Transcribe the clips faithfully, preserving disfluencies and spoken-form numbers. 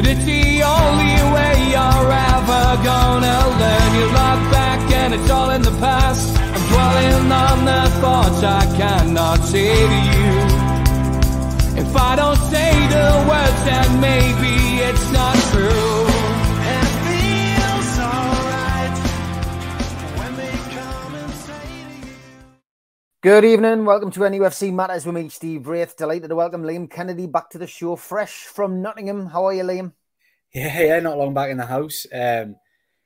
But it's the only way you're ever gonna learn. You look back and it's all in the past. I'm dwelling on the thoughts I cannot say to you. If I don't say the words, then maybe it's not true. And it feels alright when they come and say to you. Good evening, welcome to N U F C Matters with me, Steve Wraith. Delighted to welcome Liam Kennedy back to the show, fresh from Nottingham. How are you, Liam? Yeah, yeah, not long back in the house. Um,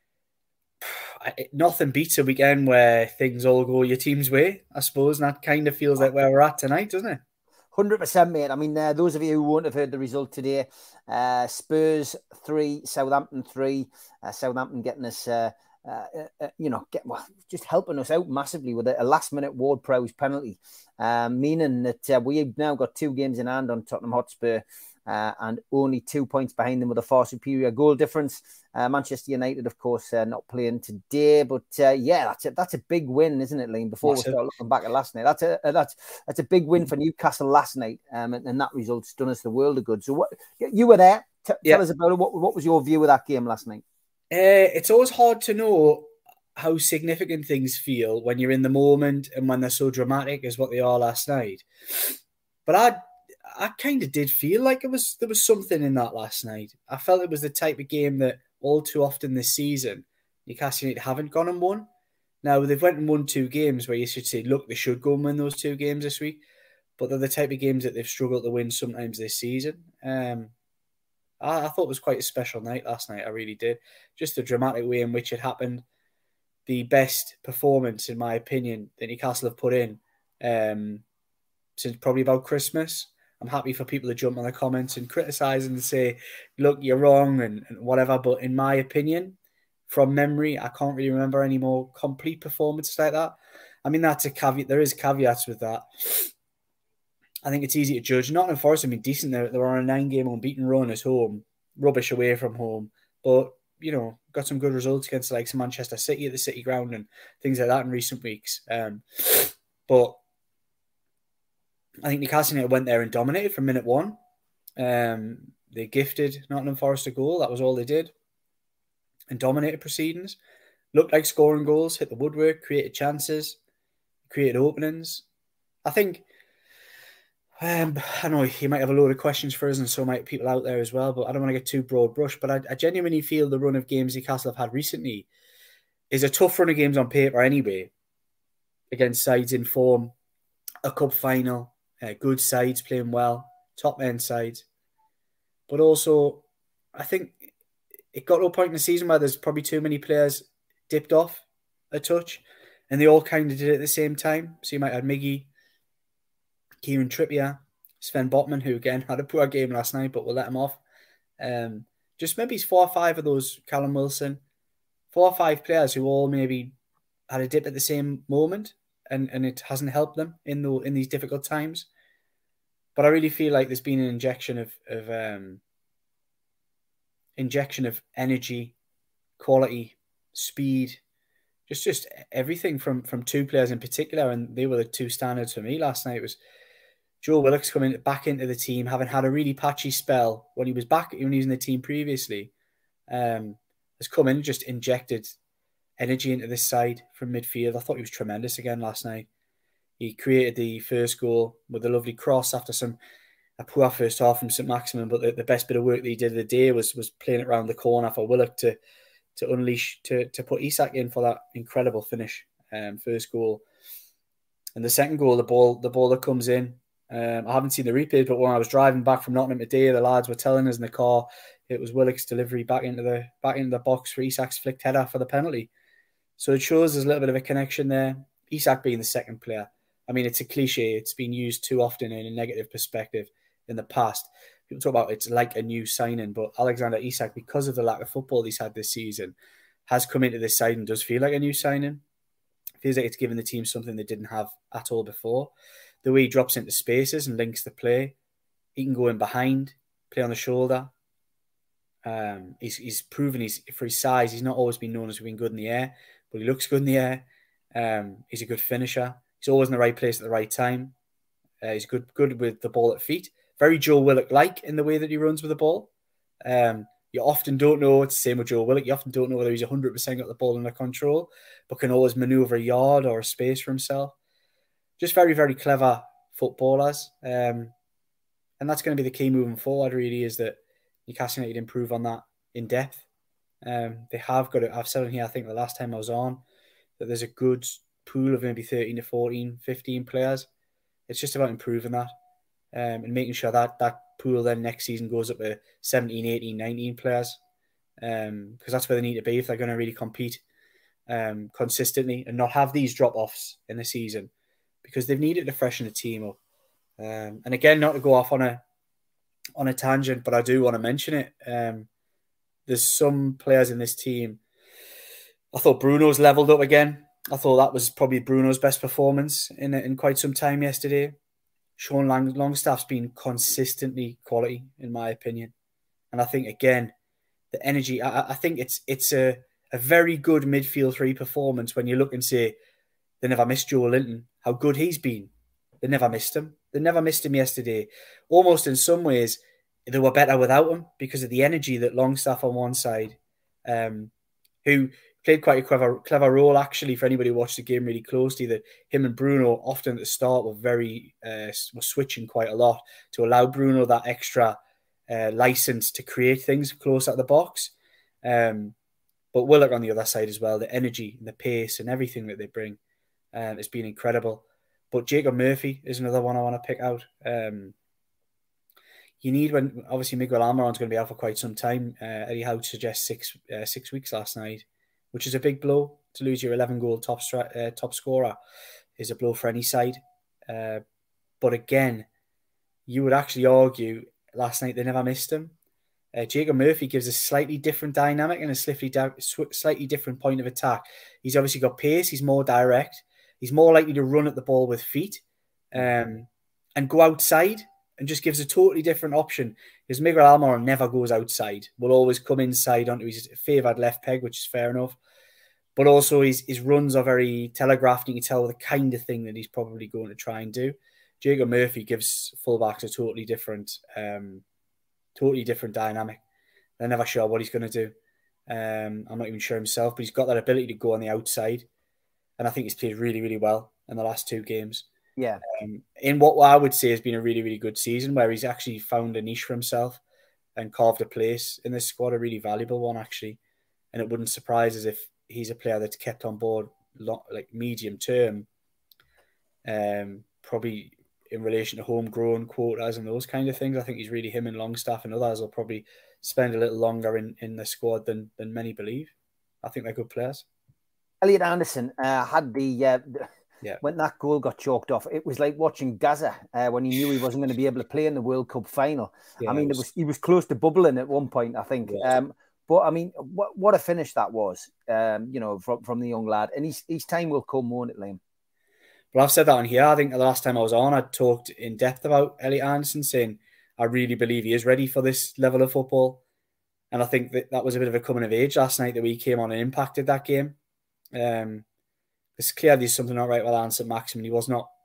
nothing beats a weekend where things all go your team's way, I suppose, and that kind of feels like where we're at tonight, doesn't it? one hundred percent, mate. I mean, uh, those of you who won't have heard the result today, uh, Spurs three, Southampton three. Uh, Southampton getting us, uh, uh, uh, you know, get, well, just helping us out massively with a, a last-minute Ward-Prowse penalty, um, meaning that uh, we've now got two games in hand on Tottenham Hotspur uh, and only two points behind them with a far superior goal difference. Uh, Manchester United, of course, uh, not playing today, but uh, yeah, that's a, that's a big win, isn't it, Liam? Before Massive. we start looking back at last night, that's a, a that's that's a big win for Newcastle last night, um, and, and that result's done us the world of good. So, what you were there? T- yeah. Tell us about it. What what was your view of that game last night? Uh, it's always hard to know how significant things feel when you're in the moment and when they're so dramatic as what they are last night. But I I kind of did feel like it was there was something in that last night. I felt it was the type of game that all too often this season, Newcastle United haven't gone and won. Now, they've went and won two games where you should say, look, they should go and win those two games this week. But they're the type of games that they've struggled to win sometimes this season. Um, I, I thought it was quite a special night last night. I really did. Just the dramatic way in which it happened. The best performance, in my opinion, that Newcastle have put in um, since probably about Christmas. I'm happy for people to jump on the comments and criticise and say, look, you're wrong and, and whatever. But in my opinion, from memory, I can't really remember any more complete performances like that. I mean, that's a caveat. There is caveats with that. I think it's easy to judge. Nottingham Forest have been decent. They were on a nine-game unbeaten run at home. Rubbish away from home. But, you know, got some good results against the likes of Manchester City at the City Ground and things like that in recent weeks. Um, but I think Newcastle United went there and dominated from minute one. Um, they gifted Nottingham Forest a goal. That was all they did. And dominated proceedings. Looked like scoring goals, hit the woodwork, created chances, created openings. I think, um, I know you might have a load of questions for us and so might people out there as well, but I don't want to get too broad brush. But I, I genuinely feel the run of games Newcastle have had recently is a tough run of games on paper anyway, against sides in form, a cup final, Uh, good sides playing well, top end sides. But also, I think it got to a point in the season where there's probably too many players dipped off a touch, and they all kind of did it at the same time. So you might have Miggy, Kieran Trippier, Sven Botman, who again had a poor game last night, but we'll let him off. Um, just maybe four or five of those, Callum Wilson, four or five players who all maybe had a dip at the same moment. And, and it hasn't helped them in the, in these difficult times. But I really feel like there's been an injection of, of um, injection of energy, quality, speed, just just everything from, from two players in particular, and they were the two standards for me last night. It was Joe Willock's coming back into the team, having had a really patchy spell when he was back when he was in the team previously. Um, has come in, just injected energy into this side from midfield. I thought he was tremendous again last night. He created the first goal with a lovely cross after some a poor first half from Saint Maximin, but the, the best bit of work that he did of the day was was playing it around the corner for Willock to to unleash to to put Isak in for that incredible finish. Um, first goal, and the second goal, the ball the ball that comes in. Um, I haven't seen the replay, but when I was driving back from Nottingham today, the lads were telling us in the car it was Willock's delivery back into the back into the box for Isak's flicked header for the penalty. So it shows there's a little bit of a connection there. Isak being the second player. I mean, it's a cliche. It's been used too often in a negative perspective in the past. People talk about it's like a new signing, but Alexander Isak, because of the lack of football he's had this season, has come into this side and does feel like a new signing. It feels like it's given the team something they didn't have at all before. The way he drops into spaces and links the play. He can go in behind, play on the shoulder. Um, he's, he's proven he's for his size, he's not always been known as being good in the air, but he looks good in the air. Um, he's a good finisher. He's always in the right place at the right time. Uh, he's good good with the ball at feet. Very Joe Willock-like in the way that he runs with the ball. Um, you often don't know, it's the same with Joe Willock, you often don't know whether he's one hundred percent got the ball under control, but can always manoeuvre a yard or a space for himself. Just very, very clever footballers. Um, and that's going to be the key moving forward, really, is that Newcastle United improve on that in depth. Um, they have got it. I've said it here, I think the last time I was on, that there's a good pool of maybe thirteen to fourteen, fifteen players. It's just about improving that um, and making sure that that pool then next season goes up to seventeen, eighteen, nineteen players, um, because that's where they need to be if they're going to really compete um, consistently and not have these drop-offs in the season, because they've needed to freshen the team up. Um, and again, not to go off on a on a tangent, but I do want to mention it. Um, there's some players in this team. I thought Bruno's leveled up again. I thought that was probably Bruno's best performance in in quite some time yesterday. Sean Long, Longstaff's been consistently quality, in my opinion. And I think, again, the energy, I, I think it's it's a, a very good midfield three performance when you look and say, they never missed Joe Linton, how good he's been. They never missed him. They never missed him yesterday. Almost in some ways, they were better without him because of the energy that Longstaff on one side, um, who played quite a clever, clever role, actually, for anybody who watched the game really closely, that him and Bruno often at the start were very, uh, were switching quite a lot to allow Bruno that extra uh, license to create things close at the box. Um, but Willock on the other side as well, the energy and the pace and everything that they bring um, has been incredible. But Jacob Murphy is another one I want to pick out. Um, you need, when obviously Miguel Almiron's going to be out for quite some time. Uh, Eddie Howe suggests six uh, six weeks last night, which is a big blow. To lose your eleven goal top uh, top scorer is a blow for any side. Uh, but again, you would actually argue last night they never missed him. Uh, Jacob Murphy gives a slightly different dynamic and a slightly, slightly different point of attack. He's obviously got pace. He's more direct. He's more likely to run at the ball with feet um, and go outside, and just gives a totally different option. Because Miguel Almiron never goes outside. Will always come inside onto his favoured left peg, which is fair enough. But also his, his runs are very telegraphed. You can tell the kind of thing that he's probably going to try and do. Jacob Murphy gives fullbacks a totally different, um, totally different dynamic. They're never sure what he's going to do. Um, I'm not even sure himself, but he's got that ability to go on the outside. And I think he's played really, really well in the last two games. Yeah. Um, in what I would say has been a really, really good season, where he's actually found a niche for himself and carved a place in this squad, a really valuable one, actually. And it wouldn't surprise us if he's a player that's kept on board long, like medium term, um, probably in relation to homegrown quotas and those kind of things. I think he's really, him and Longstaff and others will probably spend a little longer in, in the squad than than many believe. I think they're good players. Elliot Anderson uh, had the, uh, the yeah. when that goal got chalked off, it was like watching Gaza uh, when he knew he wasn't going to be able to play in the World Cup final. Yeah, I mean, it was, it was he was close to bubbling at one point, I think. Yeah. Um, but I mean, what what a finish that was, um, you know, from, from the young lad. And his, his time will come, won't it, Liam? Well, I've said that on here. I think the last time I was on, I talked in depth about Elliot Anderson, saying I really believe he is ready for this level of football. And I think that that was a bit of a coming of age last night, that we came on and impacted that game. Um, it's clear there's something not right with Allan Saint-Maximin. He was not,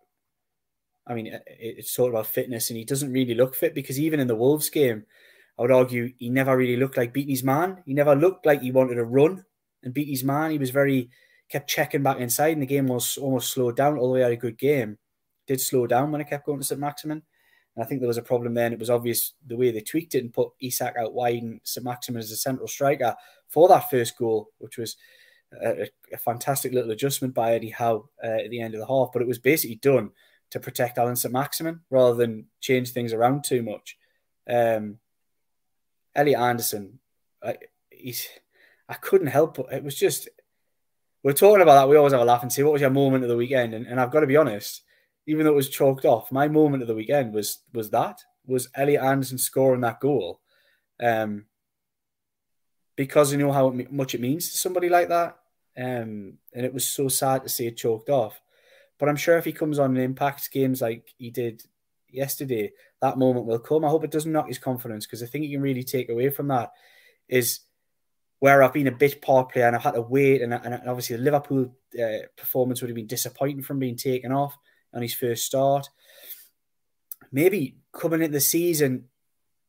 I mean, it, it's sort of about fitness, and he doesn't really look fit, because even in the Wolves game, I would argue he never really looked like beating his man. He never looked like he wanted to run and beat his man. He was very, kept checking back inside, and the game was almost slowed down, although he had a good game. It did slow down when it kept going to Saint-Maximin. And I think there was a problem there, and it was obvious the way they tweaked it and put Isak out wide and Saint-Maximin as a central striker for that first goal, which was a, a fantastic little adjustment by Eddie Howe uh, at the end of the half. But it was basically done to protect Allan Saint-Maximin rather than change things around too much. Um, Elliot Anderson, I, he's, I couldn't help but it was just, we're talking about that. We always have a laugh and say, what was your moment of the weekend? And, and I've got to be honest, even though it was chalked off, my moment of the weekend was was that, was Elliot Anderson scoring that goal. Um, because I know how much it means to somebody like that. Um, and it was so sad to see it chalked off. But I'm sure if he comes on and impacts games like he did yesterday, that moment will come. I hope it doesn't knock his confidence, because the thing you can really take away from that is where I've been a bit part player and I've had to wait, and, and obviously the Liverpool uh, performance would have been disappointing from being taken off on his first start. Maybe coming into the season,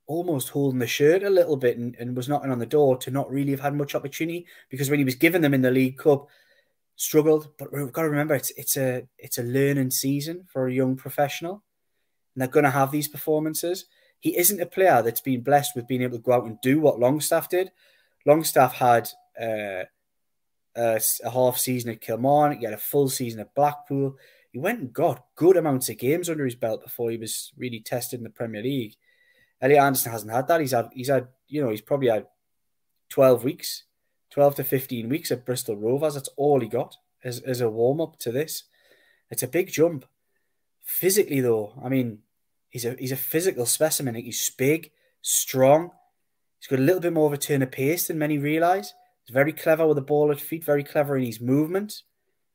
almost holding the shirt a little bit and, and was knocking on the door to not really have had much opportunity, because when he was given them in the League Cup, struggled. But we've got to remember it's it's a it's a learning season for a young professional, and they're going to have these performances. He isn't a player that's been blessed with being able to go out and do what Longstaff did. Longstaff had uh, a, a half season at Kilmarnock, he had a full season at Blackpool. He went and got good amounts of games under his belt before he was really tested in the Premier League. Elliot Anderson hasn't had that. He's had, he's had, you know, he's probably had twelve weeks, twelve to fifteen weeks at Bristol Rovers. That's all he got as, as a warm-up to this. It's a big jump. Physically, though, I mean, he's a he's a physical specimen. He's big, strong. He's got a little bit more of a turn of pace than many realise. He's very clever with the ball at feet, very clever in his movement.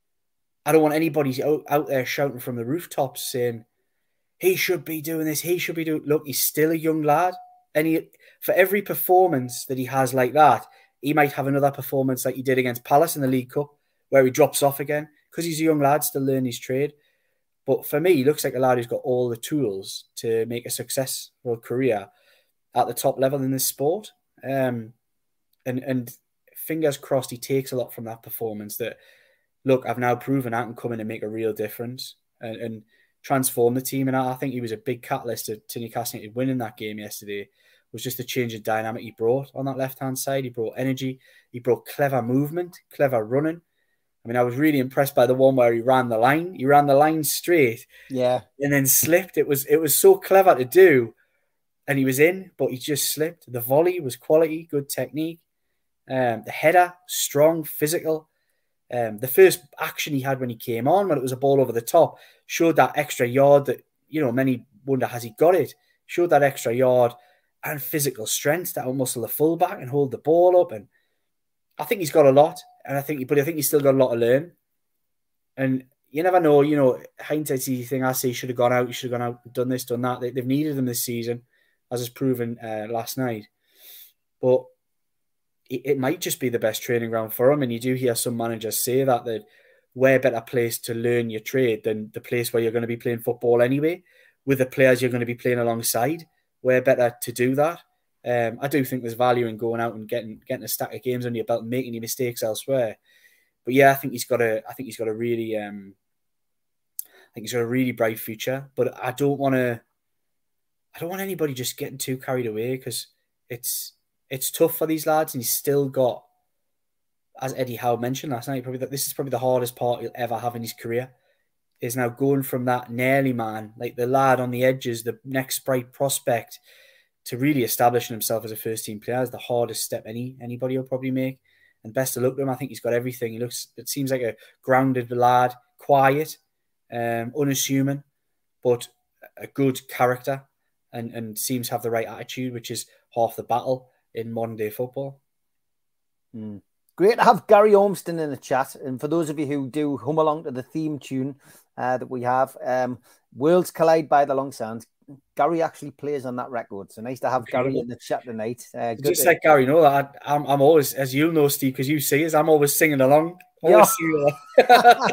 I don't want anybody out, out there shouting from the rooftops saying, he should be doing this, he should be doing... Look, he's still a young lad. And he, for every performance that he has like that, he might have another performance like he did against Palace in the League Cup, where he drops off again, because he's a young lad, still learning his trade. But for me, he looks like a lad who's got all the tools to make a successful career at the top level in this sport. Um, and, and fingers crossed he takes a lot from that performance, that, look, I've now proven I can come in and make a real difference and, and transform the team. And I, I think he was a big catalyst to, to Newcastle United winning that game yesterday. It was just the change of dynamic he brought on that left-hand side. He brought energy. He brought clever movement, clever running. I mean, I was really impressed by the one where he ran the line. He ran the line straight, yeah, and then slipped. It was it was so clever to do, and he was in, but he just slipped. The volley was quality, good technique. Um, the header, strong, physical. Um, the first action he had when he came on, when it was a ball over the top, showed that extra yard that, you know, many wonder, has he got it? Showed that extra yard and physical strength that will muscle the fullback and hold the ball up. And I think he's got a lot. And I think, but I think he's still got a lot to learn. And you never know, you know, hindsight's easy thing. I say he should have gone out, he should have gone out, done this, done that. They, they've needed him this season, as is proven uh, last night. But it, it might just be the best training ground for him. And you do hear some managers say that, that where better place to learn your trade than the place where you're going to be playing football anyway, with the players you're going to be playing alongside. Where better to do that? Um, I do think there's value in going out and getting getting a stack of games under your belt and making your mistakes elsewhere. But yeah, I think he's got a I think he's got a really um, I think he's got a really bright future. But I don't want to I don't want anybody just getting too carried away, because it's it's tough for these lads, and he's still got, as Eddie Howe mentioned last night, probably that this is probably the hardest part he'll ever have in his career. Is now going from that nearly man, like the lad on the edges, the next bright prospect, to really establishing himself as a first team player is the hardest step any anybody will probably make. And best of luck to him. I think he's got everything. He looks, it seems like a grounded lad, quiet, um, unassuming, but a good character, and, and seems to have the right attitude, which is half the battle in modern day football. Mm. Great to have Gary Ormston in the chat. And for those of you who do hum along to the theme tune uh, that we have, um, Worlds Collide by the Long Sands, Gary actually plays on that record. So nice to have Gary in the chat tonight. Uh, Just to... like Gary, know that I'm, I'm always, as you'll know, Steve, because you see us, I'm always singing along. Always singing along.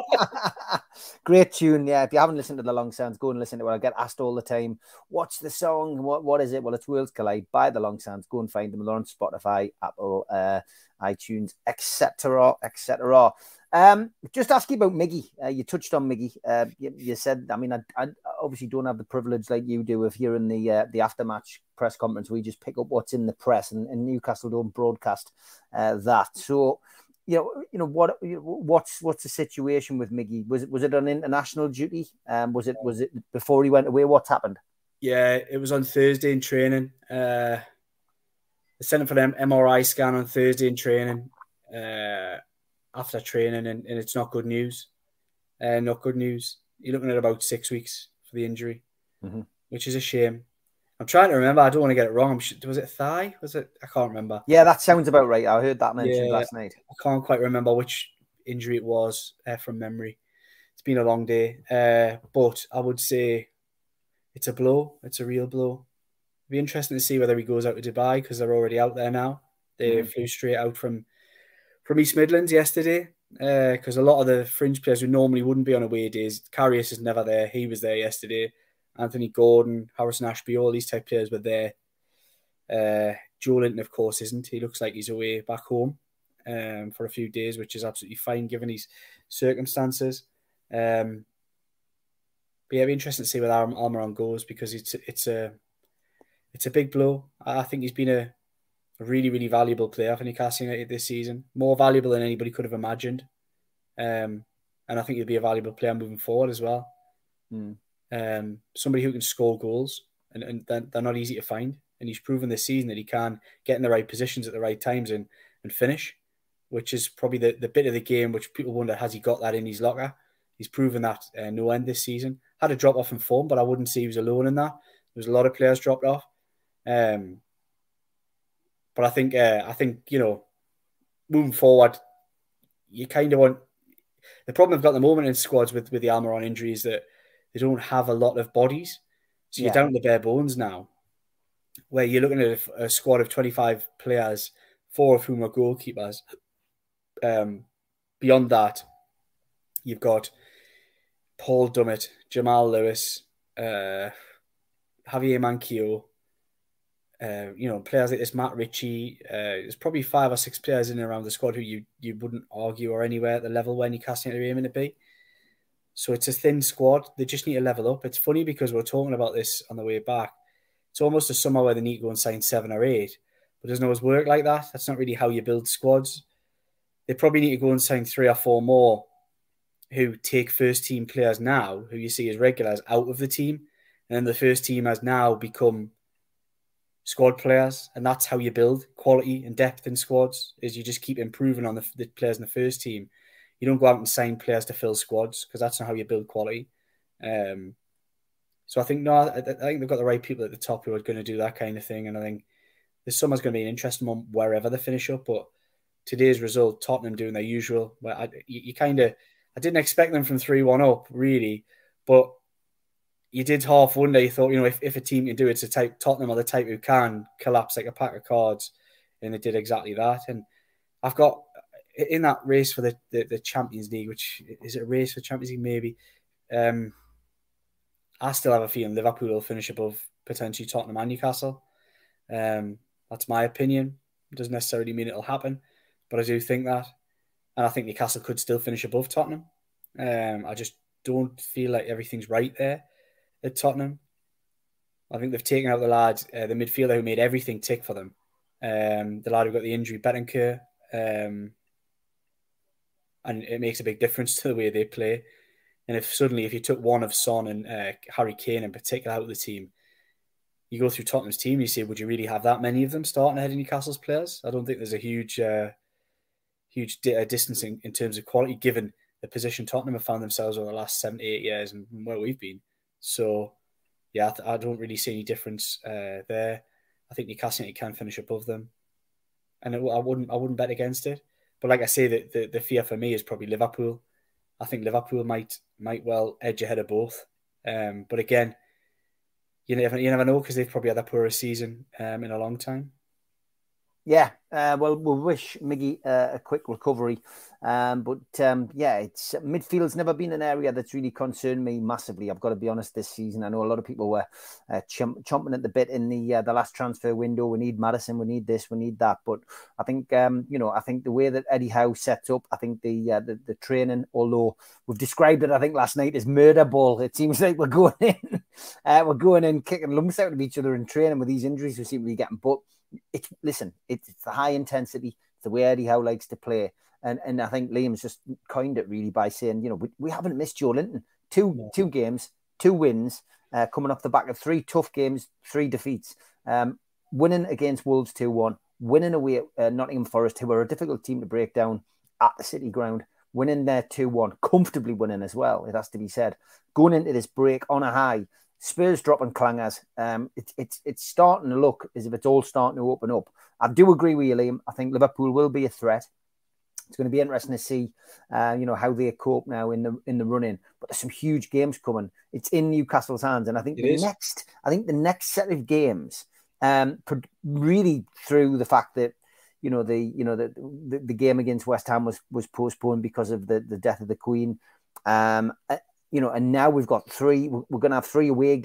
Great tune. Yeah, if you haven't listened to the Long Sands, go and listen to it. I get asked all the time, what's the song? What What is it? Well, it's Worlds Collide by the Long Sands. Go and find them. They're on Spotify, Apple, uh, iTunes, et cetera, et cetera. Um, just ask you about Miggy. Uh, you touched on Miggy. Uh, you, you said, I mean, I, I obviously don't have the privilege like you do of hearing the uh, the aftermatch press conference. We just pick up what's in the press, and, and Newcastle don't broadcast uh, that. So, you know, you know what what's what's the situation with Miggy? Was it was it on international duty? Um, was it was it before he went away? What's happened? Yeah, it was on Thursday in training. Uh, they sent him for the M R I scan on Thursday in training. Uh, after training, and, and it's not good news. Uh, not good news. You're looking at about six weeks for the injury, mm-hmm. which is a shame. I'm trying to remember. I don't want to get it wrong. Was it thigh? Was it? I can't remember. Yeah, that sounds about right. I heard that mentioned yeah, last night. I can't quite remember which injury it was uh, from memory. It's been a long day. Uh, but I would say it's a blow. It's a real blow. It'd be interesting to see whether he goes out to Dubai, because they're already out there now. They mm-hmm. flew straight out from from East Midlands yesterday, because uh, a lot of the fringe players who normally wouldn't be on away days, Karius is never there. He was there yesterday. Anthony Gordon, Harrison Ashby, all these type players were there. Uh, Joelinton, of course, isn't. He looks like he's away back home um, for a few days, which is absolutely fine given his circumstances. Um, but yeah, it'll be interesting to see where Almiron goes because it's it's a it's a big blow. I think he's been a, a really really valuable player for Newcastle United this season, more valuable than anybody could have imagined. Um, and I think he'll be a valuable player moving forward as well. Mm. Um, somebody who can score goals, and, and they're, they're not easy to find. And he's proven this season that he can get in the right positions at the right times and, and finish, which is probably the, the bit of the game which people wonder, has he got that in his locker? He's proven that uh, no end this season. Had a drop off in form, but I wouldn't say he was alone in that. There was a lot of players dropped off. Um, but I think, uh, I think you know, moving forward, you kind of want... The problem I've got at the moment in squads with, with the Almiron injury is that they don't have a lot of bodies. So you're yeah. down to bare bones now, where you're looking at a, a squad of twenty-five players, four of whom are goalkeepers. Um, beyond that, you've got Paul Dummett, Jamal Lewis, uh, Javier Manquillo, uh, you know, players like this, Matt Ritchie. Uh, there's probably five or six players in and around the squad who you, you wouldn't argue are anywhere at the level where Newcastle are aiming to be. So it's a thin squad. They just need to level up. It's funny because we we're talking about this on the way back. It's almost a summer where they need to go and sign seven or eight, but it doesn't always work like that. That's not really how you build squads. They probably need to go and sign three or four more who take first team players now, who you see as regulars, out of the team. And then the first team has now become squad players. And that's how you build quality and depth in squads, is you just keep improving on the, the players in the first team. You don't go out and sign players to fill squads because that's not how you build quality. Um, so I think, no, I, I think they've got the right people at the top who are going to do that kind of thing. And I think this summer's going to be an interesting one wherever they finish up. But today's result, Tottenham doing their usual, where I, you, you kind of, I didn't expect them from three one up, really. But you did half wonder, you thought, you know, if, if a team can do it, it's a type, Tottenham are the type who can collapse like a pack of cards. And they did exactly that. And I've got, in that race for the, the, the Champions League, which is it a race for Champions League, maybe, um, I still have a feeling Liverpool will finish above potentially Tottenham and Newcastle. Um, that's my opinion. It doesn't necessarily mean it'll happen, but I do think that. And I think Newcastle could still finish above Tottenham. Um, I just don't feel like everything's right there at Tottenham. I think they've taken out the lad, uh, the midfielder who made everything tick for them. Um, the lad who got the injury, Bentancur. Um, and it makes a big difference to the way they play. And if suddenly, if you took one of Son and uh, Harry Kane in particular out of the team, you go through Tottenham's team, you say, would you really have that many of them starting ahead of Newcastle's players? I don't think there's a huge uh, huge di- uh, distance in, in terms of quality, given the position Tottenham have found themselves over the last seven to eight years and where we've been. So, yeah, I, th- I don't really see any difference uh, there. I think Newcastle can finish above them. And it, I wouldn't I wouldn't bet against it. But like I say, the, the, the fear for me is probably Liverpool. I think Liverpool might might well edge ahead of both. Um, but again, you never you never know because they've probably had their poorest season um, in a long time. Yeah, uh, well, we'll wish Miggy uh, a quick recovery. Um, but um, yeah, it's midfield's never been an area that's really concerned me massively. I've got to be honest this season. I know a lot of people were uh, chomp- chomping at the bit in the uh, the last transfer window. We need Maddison, we need this, we need that. But I think um, you know, I think the way that Eddie Howe sets up, I think the uh, the, the training, although we've described it, I think last night as murder ball. It seems like we're going in, uh, we're going in kicking lumps out of each other in training with these injuries we seem to be getting. But it's listen, it's, it's the high intensity, it's the way Eddie Howe likes to play. And and I think Liam's just coined it really by saying, you know, we, we haven't missed Joelinton. Two yeah. two games, two wins, uh, coming off the back of three tough games, three defeats. Um, winning against Wolves two one, winning away at uh, Nottingham Forest, who were a difficult team to break down at the City Ground, winning there two one, comfortably winning as well, it has to be said. Going into this break on a high, Spurs dropping clangers. Um, it's it's it's starting to look as if it's all starting to open up. I do agree with you, Liam. I think Liverpool will be a threat. It's going to be interesting to see, uh, you know, how they cope now in the in the run-in. But there's some huge games coming. It's in Newcastle's hands, and I think it the is. next, I think the next set of games, um, really through the fact that, you know, the you know the the, the game against West Ham was was postponed because of the, the death of the Queen, um, you know, and now we've got three. We're going to have three away games.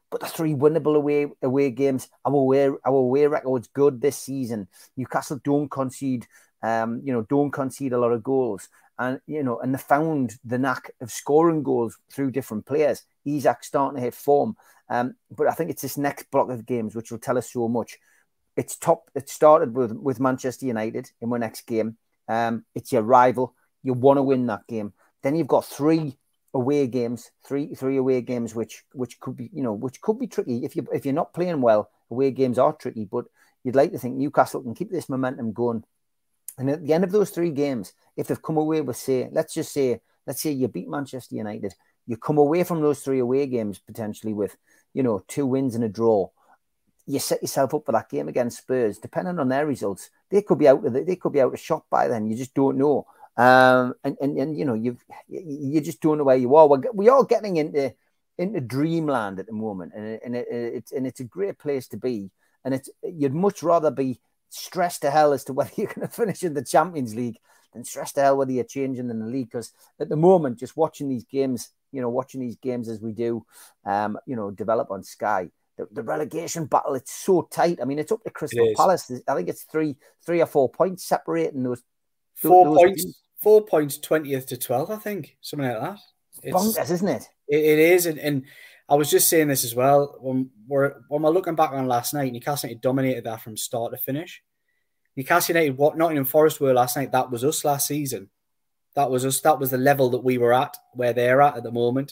but the three winnable away away games. Our away our away record's good this season. Newcastle don't concede, um, you know, don't concede a lot of goals, and you know, and they found the knack of scoring goals through different players. Isak's starting to hit form, um, but I think it's this next block of games which will tell us so much. It's top. It started with with Manchester United in our next game. Um, it's your rival. You want to win that game. Then you've got three away games, three three away games, which which could be, you know, which could be tricky if you if you're not playing well. Away games are tricky, but you'd like to think Newcastle can keep this momentum going. And at the end of those three games, if they've come away with, say, let's just say, let's say you beat Manchester United, you come away from those three away games potentially with, you know, two wins and a draw. You set yourself up for that game against Spurs. Depending on their results, they could be out of the, they could be out of shot by then. You just don't know. Um, and, and, and, you know, you've, you just don't know where you are. We're, we are getting into, into dreamland at the moment, and, and, it, it's, and it's a great place to be. And it's, you'd much rather be stressed to hell as to whether you're going to finish in the Champions League than stressed to hell whether you're changing in the league. Because at the moment, just watching these games, you know, watching these games as we do, um, you know, develop on Sky, the, the relegation battle, it's so tight. I mean, it's up to Crystal Palace. I think it's three, three or four points separating those. Four those points. teams. Four points, twentieth to twelfth, I think. Something like that. It's bonkers, isn't it? It, it is. And, and I was just saying this as well. When we're, when we're looking back on last night, Newcastle United dominated that from start to finish. Newcastle United, what Nottingham Forest were last night, that was us last season. That was us. That was the level that we were at, where they're at at the moment.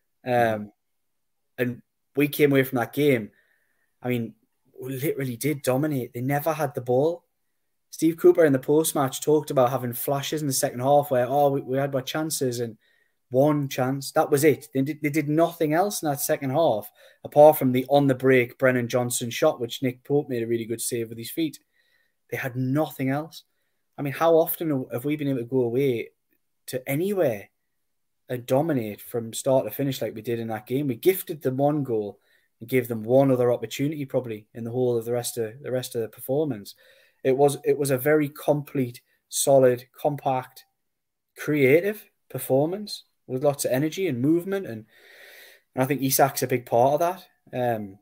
Um, and we came away from that game. I mean, we literally did dominate. They never had the ball. Steve Cooper in the post-match talked about having flashes in the second half where, oh, we, we had our chances and one chance. That was it. They did, they did nothing else in that second half, apart from the on-the-break Brennan Johnson shot, which Nick Pope made a really good save with his feet. They had nothing else. I mean, how often have we been able to go away to anywhere and dominate from start to finish like we did in that game? We gifted them one goal and gave them one other opportunity probably in the whole of the rest of the rest of the performance. It was it was a very complete, solid, compact, creative performance with lots of energy and movement, and, and I think Isak's a big part of that. Um,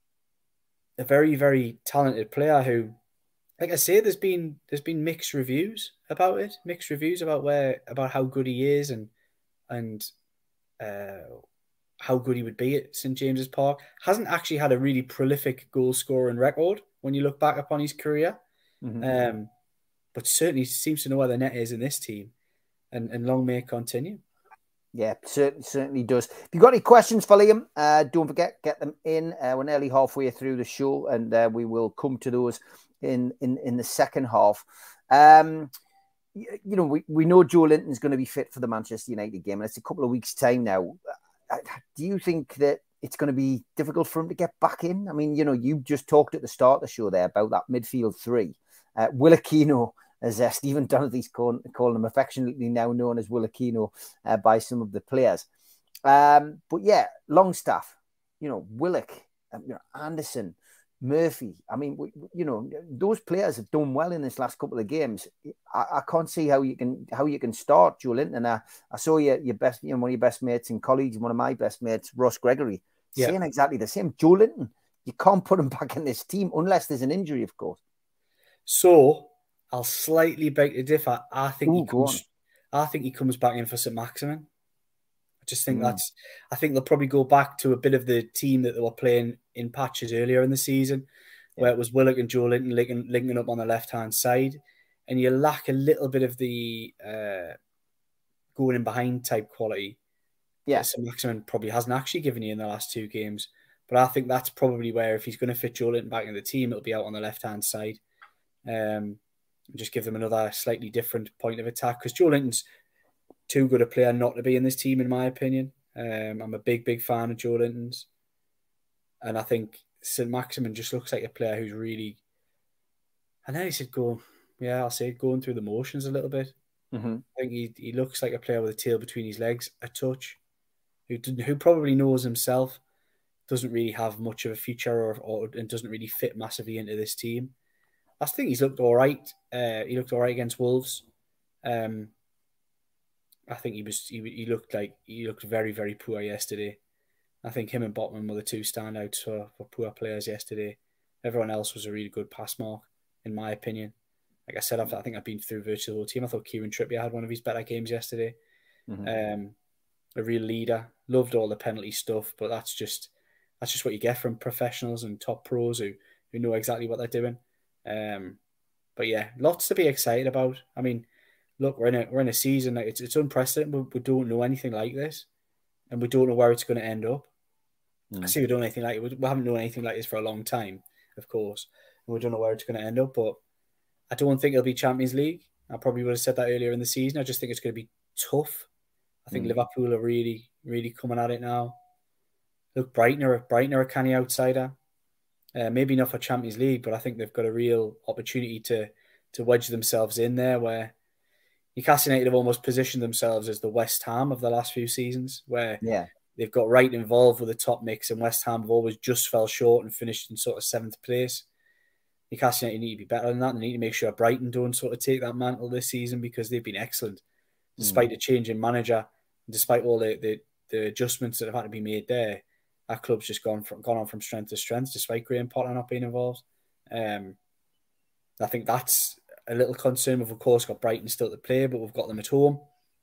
a very, very talented player who, like I say, there's been there's been mixed reviews about it, mixed reviews about where about how good he is and and uh, how good he would be at St James's Park. Hasn't actually had a really prolific goal scoring record when you look back upon his career. Mm-hmm. Um, but certainly seems to know where the net is in this team, and, and long may it continue. Yeah, certainly, certainly does. If you've got any questions for Liam, uh, don't forget, get them in. Uh, we're nearly halfway through the show, and uh, we will come to those in, in, in the second half. Um, you, you know, we, we know Joelinton's going to be fit for the Manchester United game, and it's a couple of weeks' time now. Do you think that it's going to be difficult for him to get back in? I mean, you know, you just talked at the start of the show there about that midfield three. Uh, Will Aquino, as uh, Stephen Donathy's calling, calling him affectionately now known as Will Aquino uh, by some of the players. Um, but yeah, Longstaff, you know, Willock, um, you know, Anderson, Murphy. I mean, we, you know, those players have done well in this last couple of games. I, I can't see how you can how you can start Joelinton. I, I saw your your best, you know, one of your best mates and colleagues, one of my best mates, Ross Gregory, yeah. saying exactly the same. Joelinton, you can't put him back in this team unless there's an injury, of course. So I'll slightly beg to differ. I think Ooh, he comes. I think he comes back in for Saint Maximin. I just think mm. that's. I think they'll probably go back to a bit of the team that they were playing in patches earlier in the season, yeah. where it was Willock and Joelinton linking, linking up on the left hand side, and you lack a little bit of the uh, going in behind type quality. Yeah, Saint Maximin probably hasn't actually given you in the last two games, but I think that's probably where if he's going to fit Joelinton back in the team, it'll be out on the left hand side. Um, just give them another slightly different point of attack because Joelinton's too good a player not to be in this team, in my opinion. Um, I'm a big, big fan of Joelinton's, and I think Saint Maximin just looks like a player who's really. And then he said, "Go, yeah, I'll say going through the motions a little bit." Mm-hmm. I think he he looks like a player with a tail between his legs, a touch, who who probably knows himself, doesn't really have much of a future, or, or and doesn't really fit massively into this team. I think he's looked all right. Uh, he looked all right against Wolves. Um, I think he was. He, he looked like he looked very, very poor yesterday. I think him and Botman were the two standouts for, for poor players yesterday. Everyone else was a really good pass mark, in my opinion. Like I said, I've, I think I've been through virtually the whole team. I thought Kieran Trippier had one of his better games yesterday. Mm-hmm. Um, a real leader. Loved all the penalty stuff, but that's just that's just what you get from professionals and top pros who, who know exactly what they're doing. Um, but yeah, lots to be excited about. I mean, look, we're in a we're in a season that it's it's unprecedented. We, we don't know anything like this, and we don't know where it's going to end up. Mm. I see we don't know anything like it. We haven't known anything like this for a long time, of course, and we don't know where it's going to end up. But I don't think it'll be Champions League. I probably would have said that earlier in the season. I just think it's going to be tough. I think mm. Liverpool are really, really coming at it now. Look, Brighton are, Brighton are a canny outsider. Uh, maybe not for Champions League, but I think they've got a real opportunity to to wedge themselves in there, where Newcastle United have almost positioned themselves as the West Ham of the last few seasons, where yeah. they've got right involved with the top mix, and West Ham have always just fell short and finished in sort of seventh place. Newcastle United need to be better than that. They need to make sure Brighton don't sort of take that mantle this season, because they've been excellent. Despite mm. the change in manager, despite all the, the, the adjustments that have had to be made there, that club's just gone from gone on from strength to strength, despite Graham Potter not being involved. Um, I think that's a little concern. We've, of course, got Brighton still to play, but we've got them at home.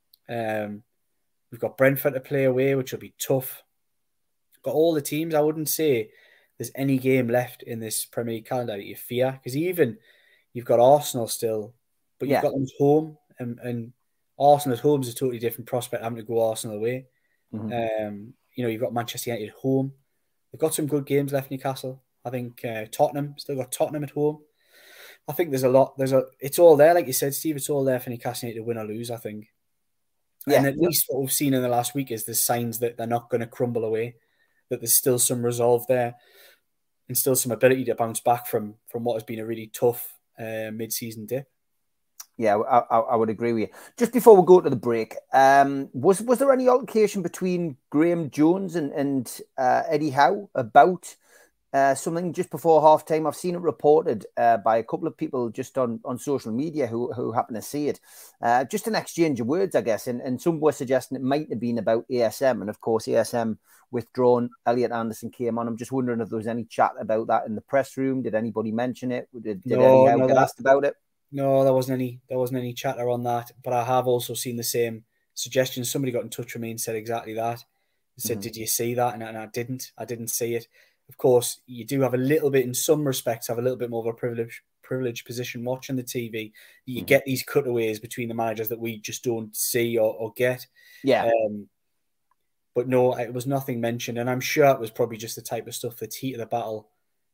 Um, we've got Brentford to play away, which will be tough. Got all the teams. I wouldn't say there's any game left in this Premier League calendar that you fear, because even you've got Arsenal still, but you've yeah. got them at home, and, and Arsenal at home is a totally different prospect, having to go Arsenal away. Mm-hmm. Um, you know, you've got Manchester United at home. They've got some good games left, Newcastle. I think uh, Tottenham, still got Tottenham at home. I think there's a lot, there's a, it's all there, like you said, Steve, it's all there for Newcastle United to win or lose, I think. Yeah. And at yeah. least what we've seen in the last week is there's signs that they're not going to crumble away, that there's still some resolve there, and still some ability to bounce back from, from what has been a really tough uh, mid-season dip. Yeah, I, I, I would agree with you. Just before we go to the break, um, was was there any altercation between Graham Jones and, and uh, Eddie Howe about uh, something just before half time? I've seen it reported uh, by a couple of people just on, on social media who who happen to see it. Uh, just an exchange of words, I guess, and, and some were suggesting it might have been about A S M, and of course A S M withdrawn. Elliot Anderson came on. I'm just wondering if there was any chat about that in the press room. Did anybody mention it? Did, did no, Eddie Howe no, get asked about it? No, there wasn't any. There wasn't any chatter on that. But I have also seen the same suggestions. Somebody got in touch with me and said exactly that. They said, mm-hmm. "Did you see that?" And, and I didn't. I didn't see it. Of course, you do have a little bit, in some respects, have a little bit more of a privileged privileged position watching the T V. You mm-hmm. get these cutaways between the managers that we just don't see or, or get. Yeah. Um, but no, it was nothing mentioned, and I'm sure it was probably just the type of stuff that's heat of the battle.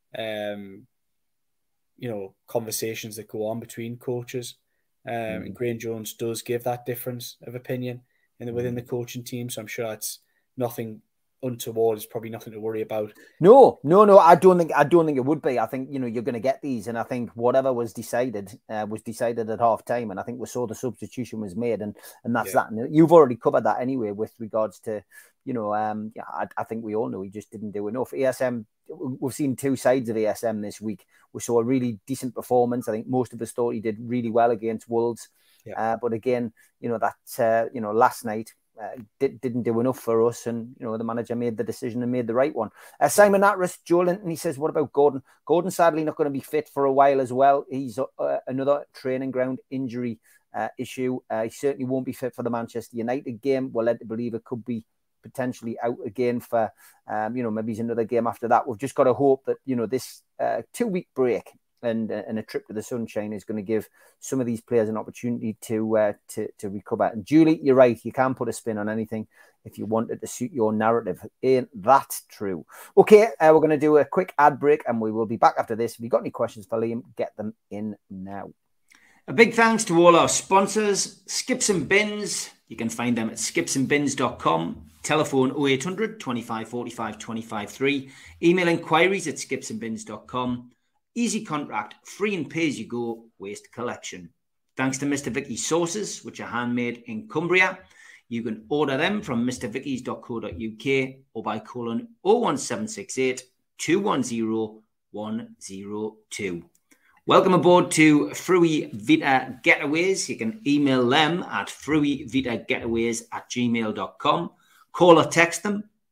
Um. You know, conversations that go on between coaches. Um, mm. And Graham Jones does give that difference of opinion in the, within the coaching team. So I'm sure it's nothing untoward. It's probably nothing to worry about. No, no, no. I don't think I don't think it would be. I think, you know, you're going to get these. And I think whatever was decided uh, was decided at half time. And I think we saw the substitution was made. And, and that's yeah. that. And you've already covered that anyway with regards to, you know, um, yeah, I, I think we all know he just didn't do enough. A S M, we've seen two sides of A S M this week. We saw a really decent performance. I think most of us thought he did really well against Wolves. Yeah. Uh, but again, you know, that, uh, you know, last night uh, did, didn't do enough for us. And, you know, the manager made the decision and made the right one. Uh, Simon Atras, Joe Linton, he says, what about Gordon? Gordon sadly not going to be fit for a while as well. He's uh, another training ground injury uh, issue. Uh, he certainly won't be fit for the Manchester United game. We're led to believe it could be potentially out again for, um, you know, maybe it's another game after that. We've just got to hope that, you know, this uh, two-week break and, uh, and a trip to the sunshine is going to give some of these players an opportunity to, uh, to to recover. And Julie, you're right. You can put a spin on anything if you want it to suit your narrative. Ain't that true? Okay, uh, we're going to do a quick ad break and we will be back after this. If you've got any questions for Liam, get them in now. A big thanks to all our sponsors, Skips and Bins. You can find them at skips and bins dot com. Telephone oh eight hundred, twenty-five, forty-five, twenty-five, three. Email inquiries at skips and bins dot com. Easy contract, free and pay as you go, waste collection. Thanks to Mister Vicky's sauces, which are handmade in Cumbria. You can order them from mr vickies dot co dot uk or by calling oh one seven six eight, two one zero, one zero two. Welcome aboard to Fruy Vita Getaways. You can email them at fruy vita getaways at gmail dot com. Call or text them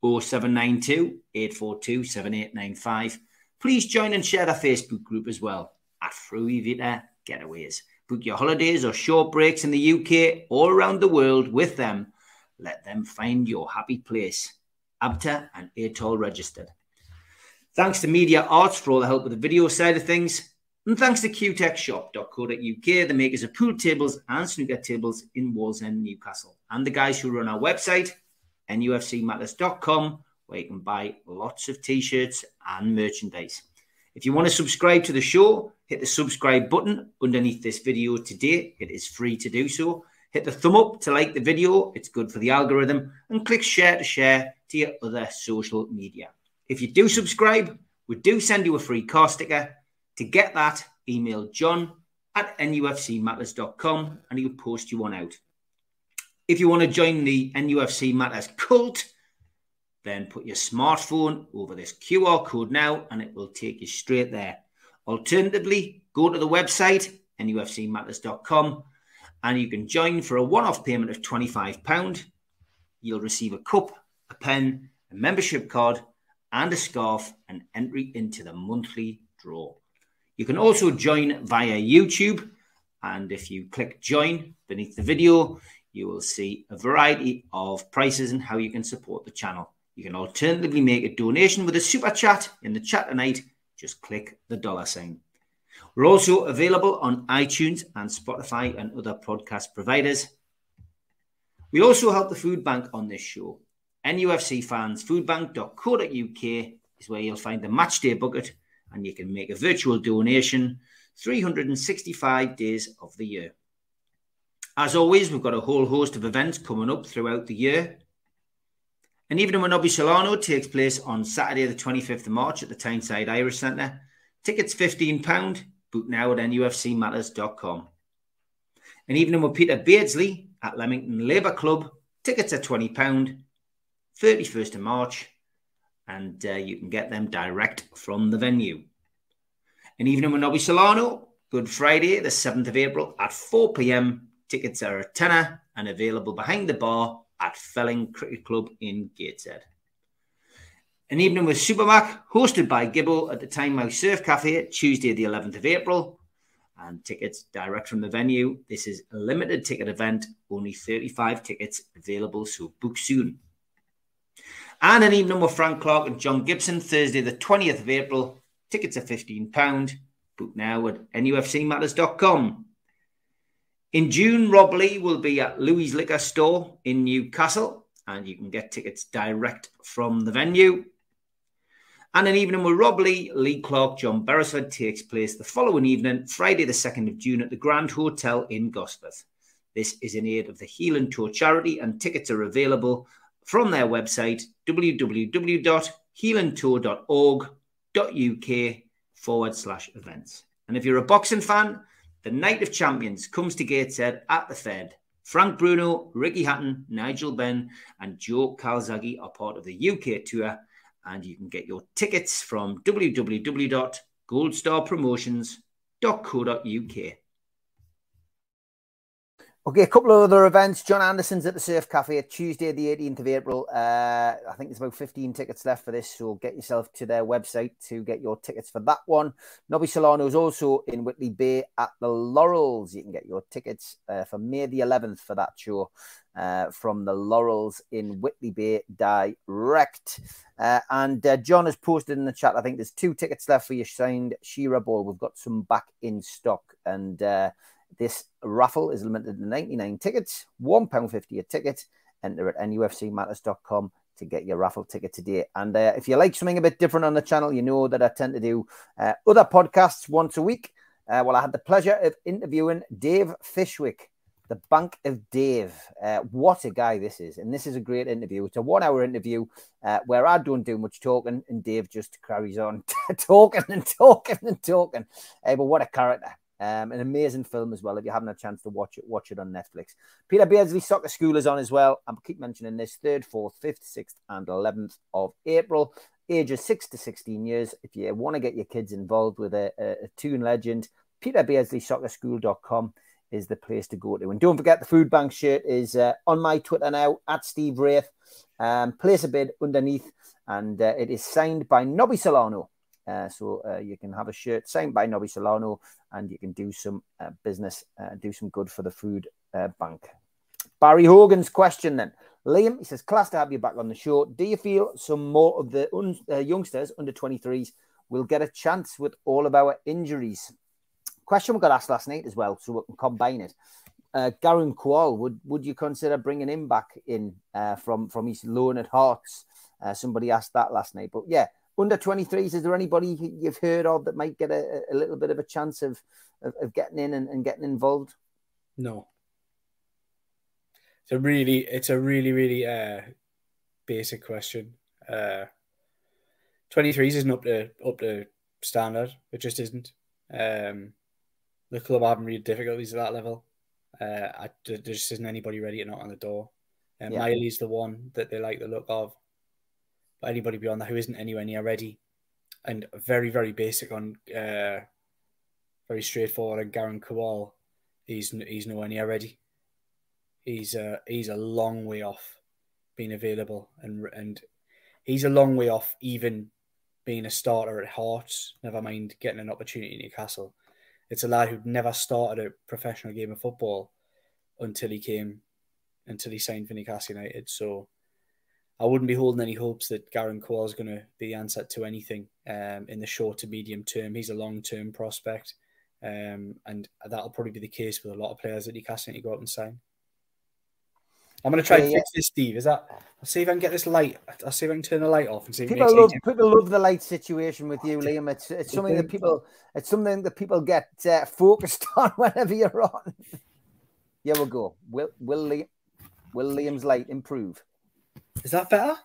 oh seven nine two, eight four two, seven eight nine five. Please join and share the Facebook group as well at Fruy Vita Getaways. Book your holidays or short breaks in the U K or around the world with them. Let them find your happy place. A B T A and A T O L registered. Thanks to Media Arts for all the help with the video side of things. And thanks to q tech shop dot co dot u k, the makers of pool tables and snooker tables in Wallsend, Newcastle. And the guys who run our website, N U F C matters dot com, where you can buy lots of t-shirts and merchandise. If you want to subscribe to the show, hit the subscribe button underneath this video today. It is free to do so. Hit the thumb up to like the video. It's good for the algorithm. And click share to share to your other social media. If you do subscribe, we do send you a free car sticker. To get that, email John at N U F C matters dot com and he'll post you one out. If you want to join the N U F C Matters cult, then put your smartphone over this Q R code now and it will take you straight there. Alternatively, go to the website, N U F C matters dot com, and you can join for a one-off payment of twenty-five pounds. You'll receive a cup, a pen, a membership card, and a scarf, and entry into the monthly draw. You can also join via YouTube, and if you click join beneath the video, you will see a variety of prices and how you can support the channel. You can alternatively make a donation with a super chat in the chat tonight. Just click the dollar sign. We're also available on iTunes and Spotify and other podcast providers. We also help the food bank on this show. N U F C fans food bank dot co dot u k is where you'll find the match day bucket, and you can make a virtual donation three hundred sixty-five days of the year. As always, we've got a whole host of events coming up throughout the year. An evening with Nobby Solano takes place on Saturday the twenty-fifth of March at the Tyneside Irish Centre. Tickets fifteen pounds, book now at N U F C matters dot com. An evening with Peter Beardsley at Leamington Labour Club. Tickets are twenty pounds, thirty-first of March, and uh, you can get them direct from the venue. An evening with Nobby Solano, Good Friday, the seventh of April at four p m. Tickets are a tenner and available behind the bar at Felling Cricket Club in Gateshead. An evening with Supermac, hosted by Gibbo at the Tynemouth Surf Cafe, Tuesday the eleventh of April. And tickets direct from the venue. This is a limited ticket event, only thirty-five tickets available, so book soon. And an evening with Frank Clark and John Gibson, Thursday the twentieth of April. Tickets are fifteen pounds. Book now at N U F C matters dot com. In June, Rob Lee will be at Louis Liquor Store in Newcastle, and you can get tickets direct from the venue. And an evening with Rob Lee, Lee Clark, John Beresford takes place the following evening, Friday the second of June at the Grand Hotel in Gosforth. This is in aid of the Heel and Toe charity, and tickets are available from their website, w w w dot heel and toe dot org dot u k forward slash events. And if you're a boxing fan, the Night of Champions comes to Gateshead at the Fed. Frank Bruno, Ricky Hatton, Nigel Benn, and Joe Calzaghe are part of the U K tour, and you can get your tickets from w w w dot goldstar promotions dot co dot u k. Okay, a couple of other events. John Anderson's at the Surf Cafe Tuesday, the eighteenth of April. Uh, I think there's about fifteen tickets left for this, so get yourself to their website to get your tickets for that one. Nobby Solano is also in Whitley Bay at the Laurels. You can get your tickets uh, for May the eleventh for that show uh, from the Laurels in Whitley Bay direct. Uh, and uh, John has posted in the chat, I think there's two tickets left for your signed Shearer Ball. We've got some back in stock, and uh, this raffle is limited to ninety-nine tickets, one pound fifty a ticket. Enter at N U F C matters dot com to get your raffle ticket today. And uh, if you like something a bit different on the channel, you know that I tend to do uh, other podcasts once a week. Uh, well, I had the pleasure of interviewing Dave Fishwick, the Bank of Dave. Uh, what a guy this is. And this is a great interview. It's a one-hour interview uh, where I don't do much talking and Dave just carries on talking and talking and talking. Uh, but what a character. Um, an amazing film as well. If you haven't had a chance to watch it, watch it on Netflix. Peter Beardsley Soccer School is on as well. I keep mentioning this, third, fourth, fifth, sixth and eleventh of April. Ages six to sixteen years. If you want to get your kids involved with a, a, a toon legend, peter beardsley soccer school dot com is the place to go to. And don't forget, the food bank shirt is uh, on my Twitter now, at Steve Wraith. Um, place a bid underneath, and uh, it is signed by Nobby Solano. Uh, so uh, you can have a shirt signed by Nobby Solano, and you can do some uh, business, uh, do some good for the food uh, bank. Barry Hogan's question then. Liam, he says, class to have you back on the show. Do you feel some more of the un- uh, youngsters under twenty-threes will get a chance with all of our injuries? Question we got asked last night as well, so we can combine it. Uh, Garen Kual, would would you consider bringing him back in uh, from, from his loan at Hearts? Uh, somebody asked that last night. But yeah, under twenty-threes, is there anybody you've heard of that might get a, a little bit of a chance of, of, of getting in and, and getting involved? No. It's a really, it's a really, really uh, basic question. Uh, twenty-threes isn't up to up to standard. It just isn't. Um, the club are having real difficulties at that level. Uh, I, there just isn't anybody ready to knock on the door. Um, yeah. Miley's the one that they like the look of. But anybody beyond that who isn't anywhere near ready, and very, very basic on, uh, very straightforward on Garen Kual, he's he's nowhere near ready. He's uh, he's a long way off being available, and and he's a long way off even being a starter at Hearts, never mind getting an opportunity in Newcastle. It's a lad who'd never started a professional game of football until he came, until he signed for Newcastle United. So I wouldn't be holding any hopes that Garen Kual is going to be the answer to anything um, in the short to medium term. He's a long-term prospect, um, and that'll probably be the case with a lot of players that Newcastle need to go out and sign. I'm going to try yeah, and fix yeah. this, Steve. Is that? I'll see if I can get this light. I'll see if I can turn the light off and see. If people it makes love any people love the light situation with you, Liam. It's it's something that people it's something that people get uh, focused on whenever you're on. Here we go. Will will Liam, will Liam's light improve? Is that better?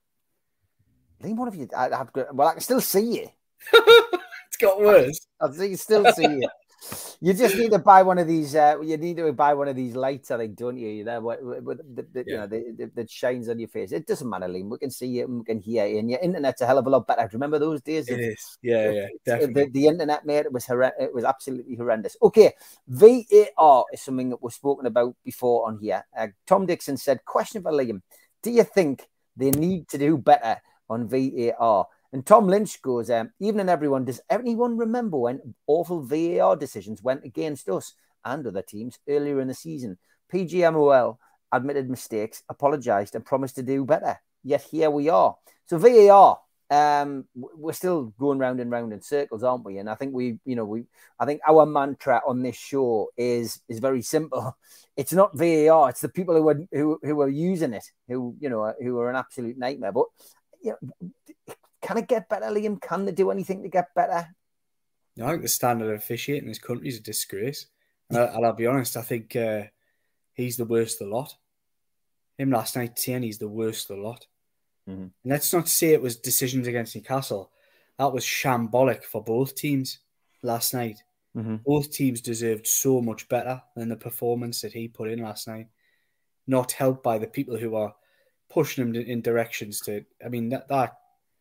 Liam, what have you? I have well, I can still see you. It's got worse. I, I see, still see you. You just need to buy one of these. Uh, you need to buy one of these lights, I think, don't you? You know, with, with, the, the, yeah. you know, the, the, that shines on your face. It doesn't matter, Liam. We can see you and we can hear you. And your internet's a hell of a lot better. Remember those days? It is. Yeah, yeah, definitely. The, the internet, mate, it was horrendous. It was absolutely horrendous. Okay, V A R is something that we've spoken about before on here. Uh, Tom Dixon said, question for Liam. Do you think they need to do better on V A R? And Tom Lynch goes, um, evening everyone, does anyone remember when awful V A R decisions went against us and other teams earlier in the season? P G M O L admitted mistakes, apologised and promised to do better. Yet here we are. So V A R, um, we're still going round and round in circles, aren't we? And I think we, you know, we, I think our mantra on this show is is very simple. It's not V A R, it's the people who are who, who are using it, who, you know, who are an absolute nightmare. But, you know, can it get better, Liam? Can they do anything to get better? I think the standard of officiating in this country is a disgrace. And, I, and I'll be honest, I think uh, he's the worst of the lot. Him last night, Tierney's the worst of the lot. Mm-hmm. And let's not say it was decisions against Newcastle. That was shambolic for both teams last night. Mm-hmm. Both teams deserved so much better than the performance that he put in last night. Not helped by the people who are pushing him in directions to... I mean, that... that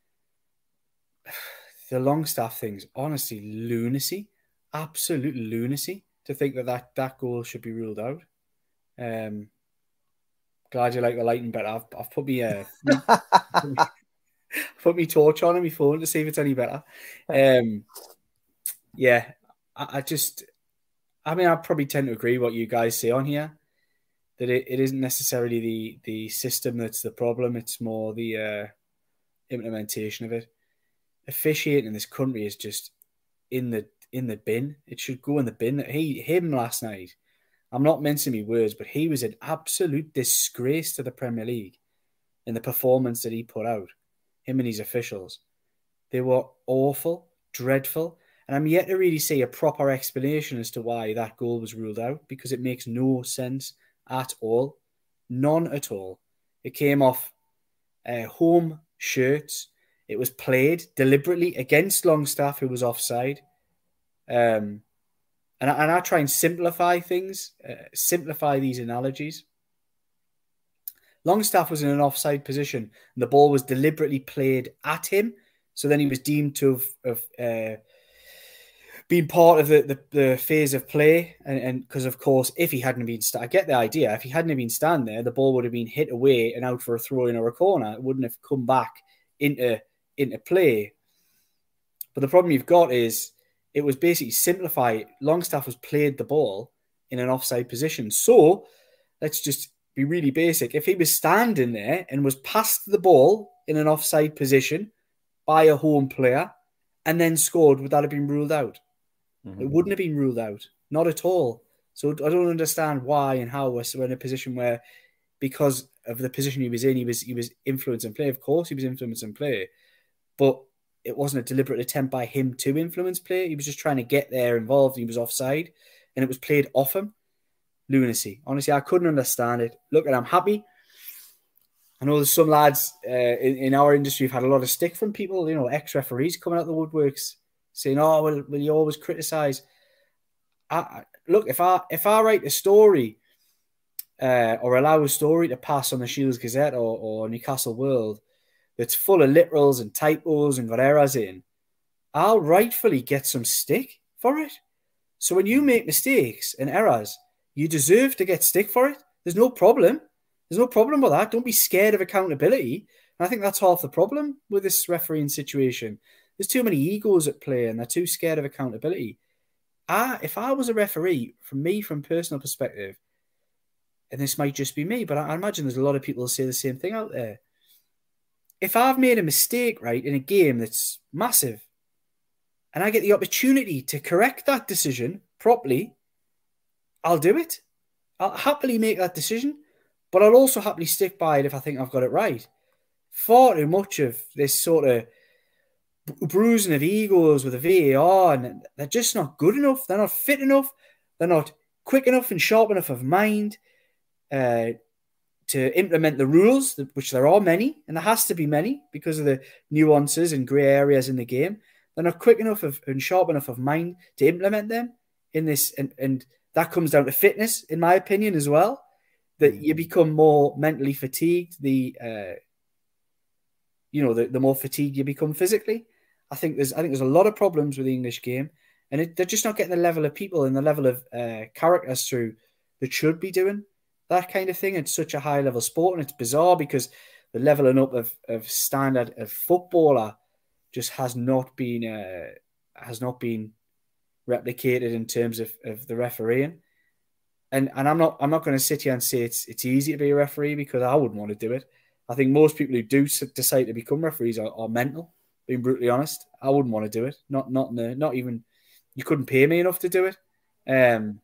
the Longstaff thing's honestly lunacy, absolute lunacy to think that, that that goal should be ruled out. Um, glad you like the lighting better. I've, I've put me uh, put me torch on my phone to see if it's any better. Um, yeah, I, I just, I mean, I probably tend to agree with what you guys say on here, that it, it isn't necessarily the the system that's the problem. It's more the uh, implementation of it. Officiating in this country is just in the in the bin. It should go in the bin. He him last night, I'm not mincing my words, but he was an absolute disgrace to the Premier League in the performance that he put out. Him and his officials. They were awful, dreadful, and I'm yet to really see a proper explanation as to why that goal was ruled out, because it makes no sense at all. None at all. It came off uh, home shirts. It was played deliberately against Longstaff, who was offside. Um, and, I, and I try and simplify things, uh, simplify these analogies. Longstaff was in an offside position, and the ball was deliberately played at him. So then he was deemed to have, have uh, been part of the, the, the phase of play. And because, of course, if he hadn't been, st- I get the idea. If he hadn't been standing there, the ball would have been hit away and out for a throw in or a corner. It wouldn't have come back into, into play. But the problem you've got is it was basically simplified. Longstaff was played the ball in an offside position. So let's just be really basic. If he was standing there and was passed the ball in an offside position by a home player and then scored, would that have been ruled out? Mm-hmm. It wouldn't have been ruled out. Not at all. So I don't understand why and how we're in a position where, because of the position he was in, he was he was influencing play. Of course, he was influencing play. But it wasn't a deliberate attempt by him to influence play. He was just trying to get there involved. He was offside and it was played off him. Lunacy. Honestly, I couldn't understand it. Look, and I'm happy. I know there's some lads uh, in, in our industry who've had a lot of stick from people, you know, ex-referees coming out the woodworks saying, oh, will, will you always criticise? I, look, if I if I write a story uh, or allow a story to pass on the Shields Gazette or, or Newcastle World that's full of literals and typos and got errors in, I'll rightfully get some stick for it. So when you make mistakes and errors, you deserve to get stick for it. There's no problem. There's no problem with that. Don't be scared of accountability. And I think that's half the problem with this refereeing situation. There's too many egos at play and they're too scared of accountability. I, if I was a referee, from me, from personal perspective, and this might just be me, but I, I imagine there's a lot of people who say the same thing out there. If I've made a mistake, right, in a game that's massive, and I get the opportunity to correct that decision properly, I'll do it. I'll happily make that decision, but I'll also happily stick by it if I think I've got it right. Far too much of this sort of bruising of egos with a V A R, and they're just not good enough. They're not fit enough. They're not quick enough and sharp enough of mind uh, to implement the rules, which there are many, and there has to be many because of the nuances and grey areas in the game. They're not quick enough of, and sharp enough of mind to implement them in this, and, and that comes down to fitness, in my opinion, as well. That you become more mentally fatigued, the uh, you know, the, the more fatigued you become physically. I think there's I think there's a lot of problems with the English game, and it, they're just not getting the level of people and the level of uh, characters through that should be doing that kind of thing. It's such a high level sport, and it's bizarre because the leveling up of, of standard of footballer just has not been uh, has not been replicated in terms of, of the refereeing. And and I'm not I'm not going to sit here and say it's it's easy to be a referee, because I wouldn't want to do it. I think most people who do decide to become referees are, are mental. Being brutally honest, I wouldn't want to do it. Not not in the, not even, you couldn't pay me enough to do it. Um,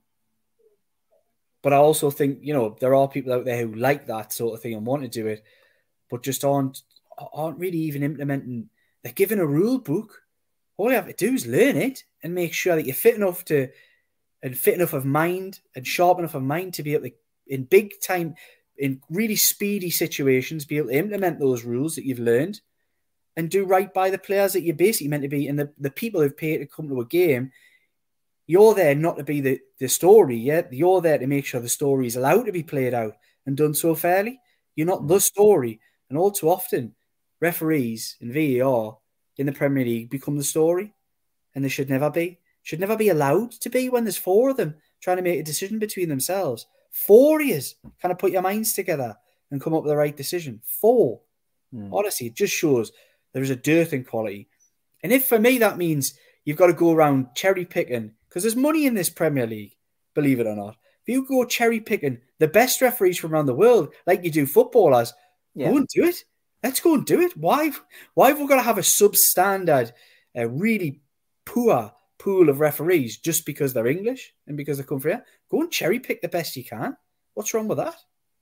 but I also think, you know, there are people out there who like that sort of thing and want to do it, but just aren't aren't really even implementing. They're given a rule book. All you have to do is learn it and make sure that you're fit enough to, and fit enough of mind and sharp enough of mind to be able to, in big time, in really speedy situations, be able to implement those rules that you've learned and do right by the players that you're basically meant to be. And the, the people who've paid to come to a game, you're there not to be the, the story, yeah? You're there to make sure the story is allowed to be played out and done so fairly. You're not the story. And all too often, referees and V A R in the Premier League become the story, and they should never be. Should never be allowed to be when there's four of them trying to make a decision between themselves. Four years, kind of put your minds together and come up with the right decision. Four. Mm. Honestly, it just shows there is a dearth in quality. And if for me that means you've got to go around cherry picking, because there's money in this Premier League, believe it or not. If you go cherry picking the best referees from around the world, like you do footballers, yeah. Go and do it. Let's go and do it. Why, why have we got to have a substandard, a really poor pool of referees just because they're English and because they come from here? Go and cherry pick the best you can. What's wrong with that?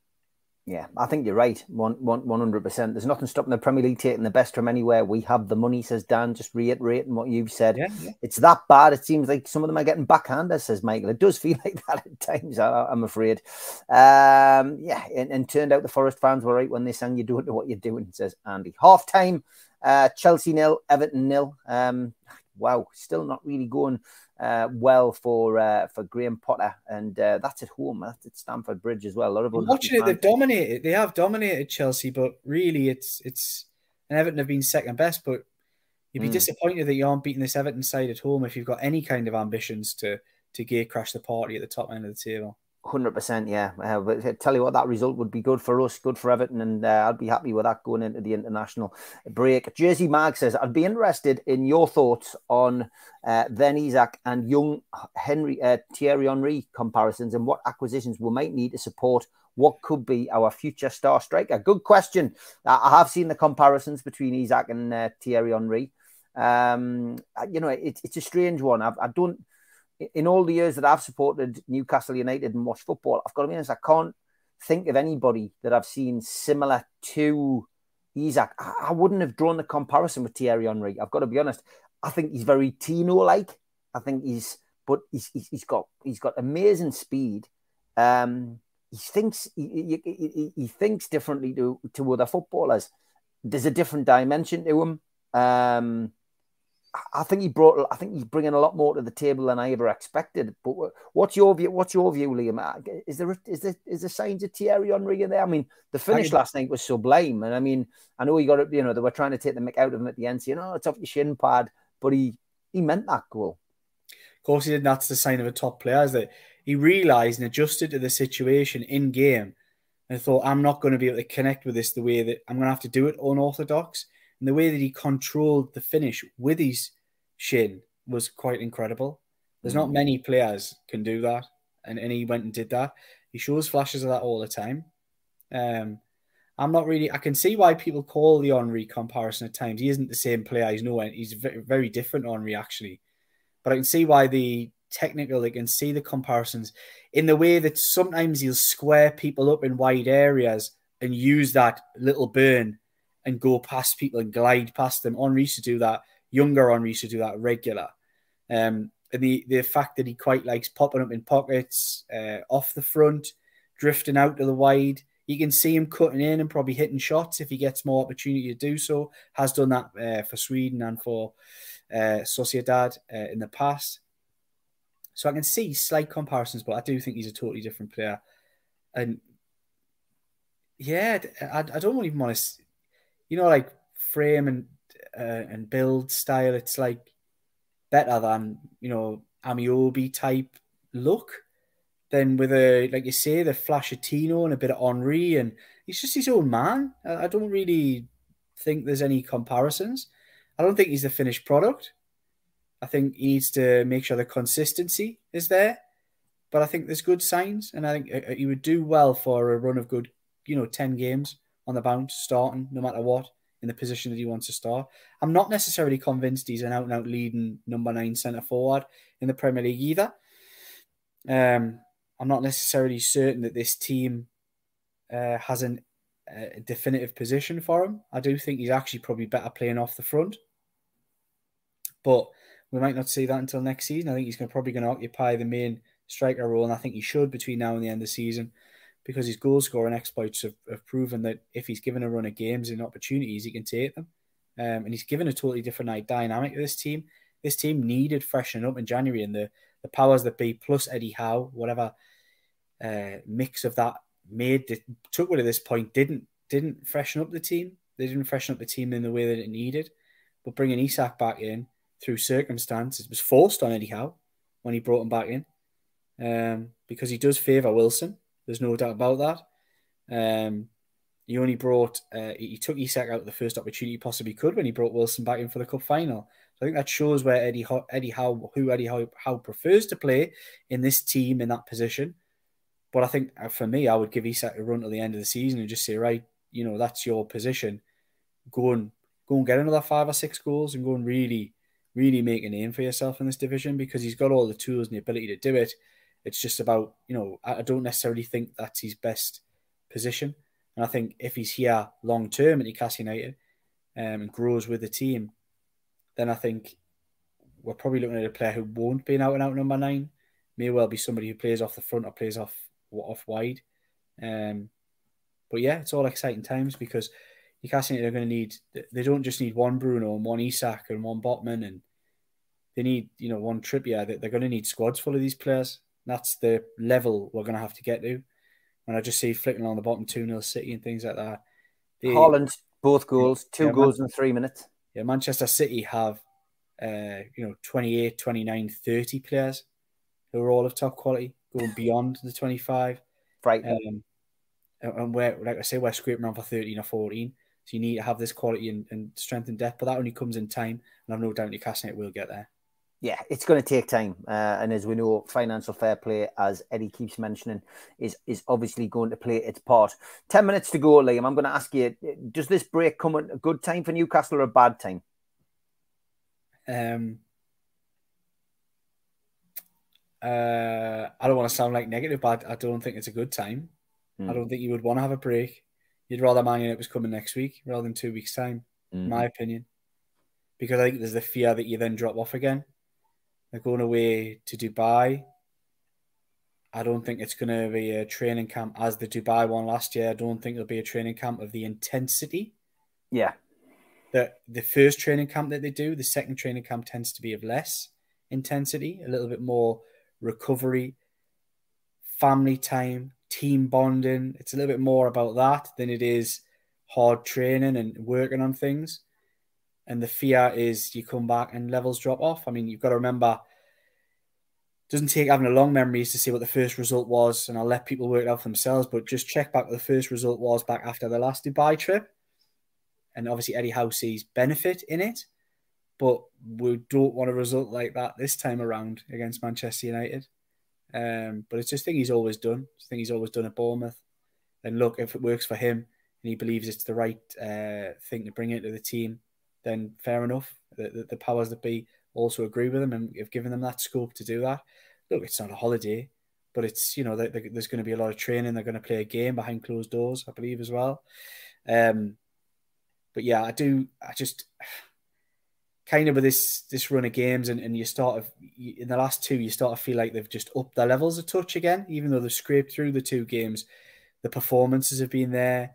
Yeah, I think you're right. One, one, one hundred percent. There's nothing stopping the Premier League taking the best from anywhere. We have the money, says Dan, just reiterating what you've said. Yeah, yeah. It's that bad. It seems like some of them are getting backhanders, says Michael. It does feel like that at times, I, I'm afraid. Um, yeah, and, and turned out the Forest fans were right when they sang, you don't know what you're doing, says Andy. Half time, uh, Chelsea nil, Everton nil. Um, wow, still not really going uh, well for uh, for Graham Potter, and uh, that's at home. That's at Stamford Bridge as well. A lot of watching it, they've dominated. They have dominated Chelsea, but really, it's it's and Everton have been second best. But You'd be mm. disappointed that you aren't beating this Everton side at home if you've got any kind of ambitions to to gate crash the party at the top end of the table. one hundred percent, yeah. Uh, but I tell you what, that result would be good for us, good for Everton, and uh, I'd be happy with that going into the international break. Jersey Mag says, I'd be interested in your thoughts on uh, then Isak and young Henry, uh, Thierry Henry comparisons and what acquisitions we might need to support what could be our future star striker. Good question. I have seen the comparisons between Isak and uh, Thierry Henry. Um, you know, it, it's a strange one. I, I don't... In all the years that I've supported Newcastle United and watched football, I've got to be honest, I can't think of anybody that I've seen similar to Isak. I, I wouldn't have drawn the comparison with Thierry Henry. I've got to be honest. I think he's very Tino-like. I think he's, but he's he's, he's got he's got amazing speed. Um, he thinks he, he, he, he thinks differently to to other footballers. There's a different dimension to him. Um, I think he brought. I think he's bringing a lot more to the table than I ever expected. But what's your view? What's your view, Liam? Is there is there is there signs of Thierry Henry in there? I mean, the finish last night was sublime, and I mean, I know he got it. You know, they were trying to take the mick out of him at the end, saying, "Oh, it's off your shin pad," but he he meant that goal. Of course, he did. That's the sign of a top player, is that he realised and adjusted to the situation in game, and thought, "I'm not going to be able to connect with this the way that I'm going to have to do it unorthodox." And the way that he controlled the finish with his shin was quite incredible. There's mm. not many players can do that. And, and he went and did that. He shows flashes of that all the time. Um, I'm not really... I can see why people call the Henry comparison at times. He isn't the same player. He's no, he's very, very different to Henry, actually. But I can see why the technical... They can see the comparisons in the way that sometimes he'll square people up in wide areas and use that little burn and go past people and glide past them. Henry used to do that. Younger Henry used to do that regular. Um, and the, the fact that he quite likes popping up in pockets, uh, off the front, drifting out to the wide. You can see him cutting in and probably hitting shots if he gets more opportunity to do so. Has done that uh, for Sweden and for uh, Sociedad uh, in the past. So I can see slight comparisons, but I do think he's a totally different player. And yeah, I, I don't even want to... You know, like frame and uh, and build style, it's like better than, you know, Amiobi type look. Then with a, like you say, the flash of Tino and a bit of Henry, and he's just his own man. I, I don't really think there's any comparisons. I don't think he's the finished product. I think he needs to make sure the consistency is there. But I think there's good signs, and I think he would do well for a run of good, you know, ten games on the bounce, starting no matter what, in the position that he wants to start. I'm not necessarily convinced he's an out-and-out leading number nine centre-forward in the Premier League either. Um, I'm not necessarily certain that this team uh, has an, a definitive position for him. I do think he's actually probably better playing off the front. But we might not see that until next season. I think he's gonna, probably going to occupy the main striker role, and I think he should between now and the end of the season, because his goal scoring exploits have, have proven that if he's given a run of games and opportunities, he can take them. Um, and he's given a totally different like, dynamic to this team. This team needed freshening up in January, and the, the powers that be, plus Eddie Howe, whatever uh, mix of that made, that took it to this point, didn't didn't freshen up the team. They didn't freshen up the team in the way that it needed. But bringing Isak back in through circumstances, it was forced on Eddie Howe when he brought him back in, um, because he does favour Wilson. There's no doubt about that. Um, he only brought, uh, he took Isak out the first opportunity he possibly could when he brought Wilson back in for the cup final. So I think that shows where Eddie Howe, Eddie Howe, who Eddie Howe, Howe prefers to play in this team in that position. But I think for me, I would give Isak a run till the end of the season and just say, right, you know, that's your position. Go and go and get another five or six goals and go and really, really make a name for yourself in this division, because he's got all the tools and the ability to do it. It's just about, you know, I don't necessarily think that's his best position. And I think if he's here long term at Newcastle United um, and grows with the team, then I think we're probably looking at a player who won't be an out and out number nine. May well be somebody who plays off the front or plays off off wide. Um, but yeah, it's all exciting times, because Newcastle United are going to need, they don't just need one Bruno and one Isak and one Botman, and they need, you know, one Trippier. They're going to need squads full of these players. That's the level we're going to have to get to. When I just see flicking along the bottom two nil City and things like that. They, Haaland, both goals, two yeah, goals man, in three minutes. yeah, Manchester City have, uh, you know, twenty-eight, twenty-nine, thirty players who are all of top quality, going beyond the twenty-five. Right. Um, and we're, like I say, we're scraping around for thirteen or fourteen. So you need to have this quality and, and strength and depth, but that only comes in time. And I've no doubt Newcastle will get there. Yeah, it's going to take time. Uh, and as we know, financial fair play, as Eddie keeps mentioning, is is obviously going to play its part. Ten minutes to go, Liam. I'm going to ask you, does this break come at a good time for Newcastle or a bad time? Um, uh, I don't want to sound like negative, but I don't think it's a good time. Mm. I don't think you would want to have a break. You'd rather Man United was coming next week rather than two weeks' time, mm. in my opinion. Because I think there's the fear that you then drop off again. They're going away to Dubai. I don't think it's going to be a training camp as the Dubai one last year. I don't think it'll be a training camp of the intensity. Yeah. The, the first training camp that they do, the second training camp tends to be of less intensity, a little bit more recovery, family time, team bonding. It's a little bit more about that than it is hard training and working on things. And the fear is you come back and levels drop off. I mean, you've got to remember, it doesn't take having a long memories to see what the first result was, and I'll let people work it out for themselves, but just check back what the first result was back after the last Dubai trip. And obviously Eddie Howe sees benefit in it, but we don't want a result like that this time around against Manchester United. Um, but it's just a thing he's always done. It's a thing he's always done at Bournemouth. And look, if it works for him and he believes it's the right uh, thing to bring into the team, then fair enough. The, the, the powers that be also agree with him and have given them that scope to do that. Look, it's not a holiday, but it's, you know, they, they, there's going to be a lot of training. They're going to play a game behind closed doors, I believe, as well. Um, but yeah, I do, I just kind of with this this run of games and, and you start of, in the last two, you start to feel like they've just upped their levels a touch again, even though they've scraped through the two games. The performances have been there.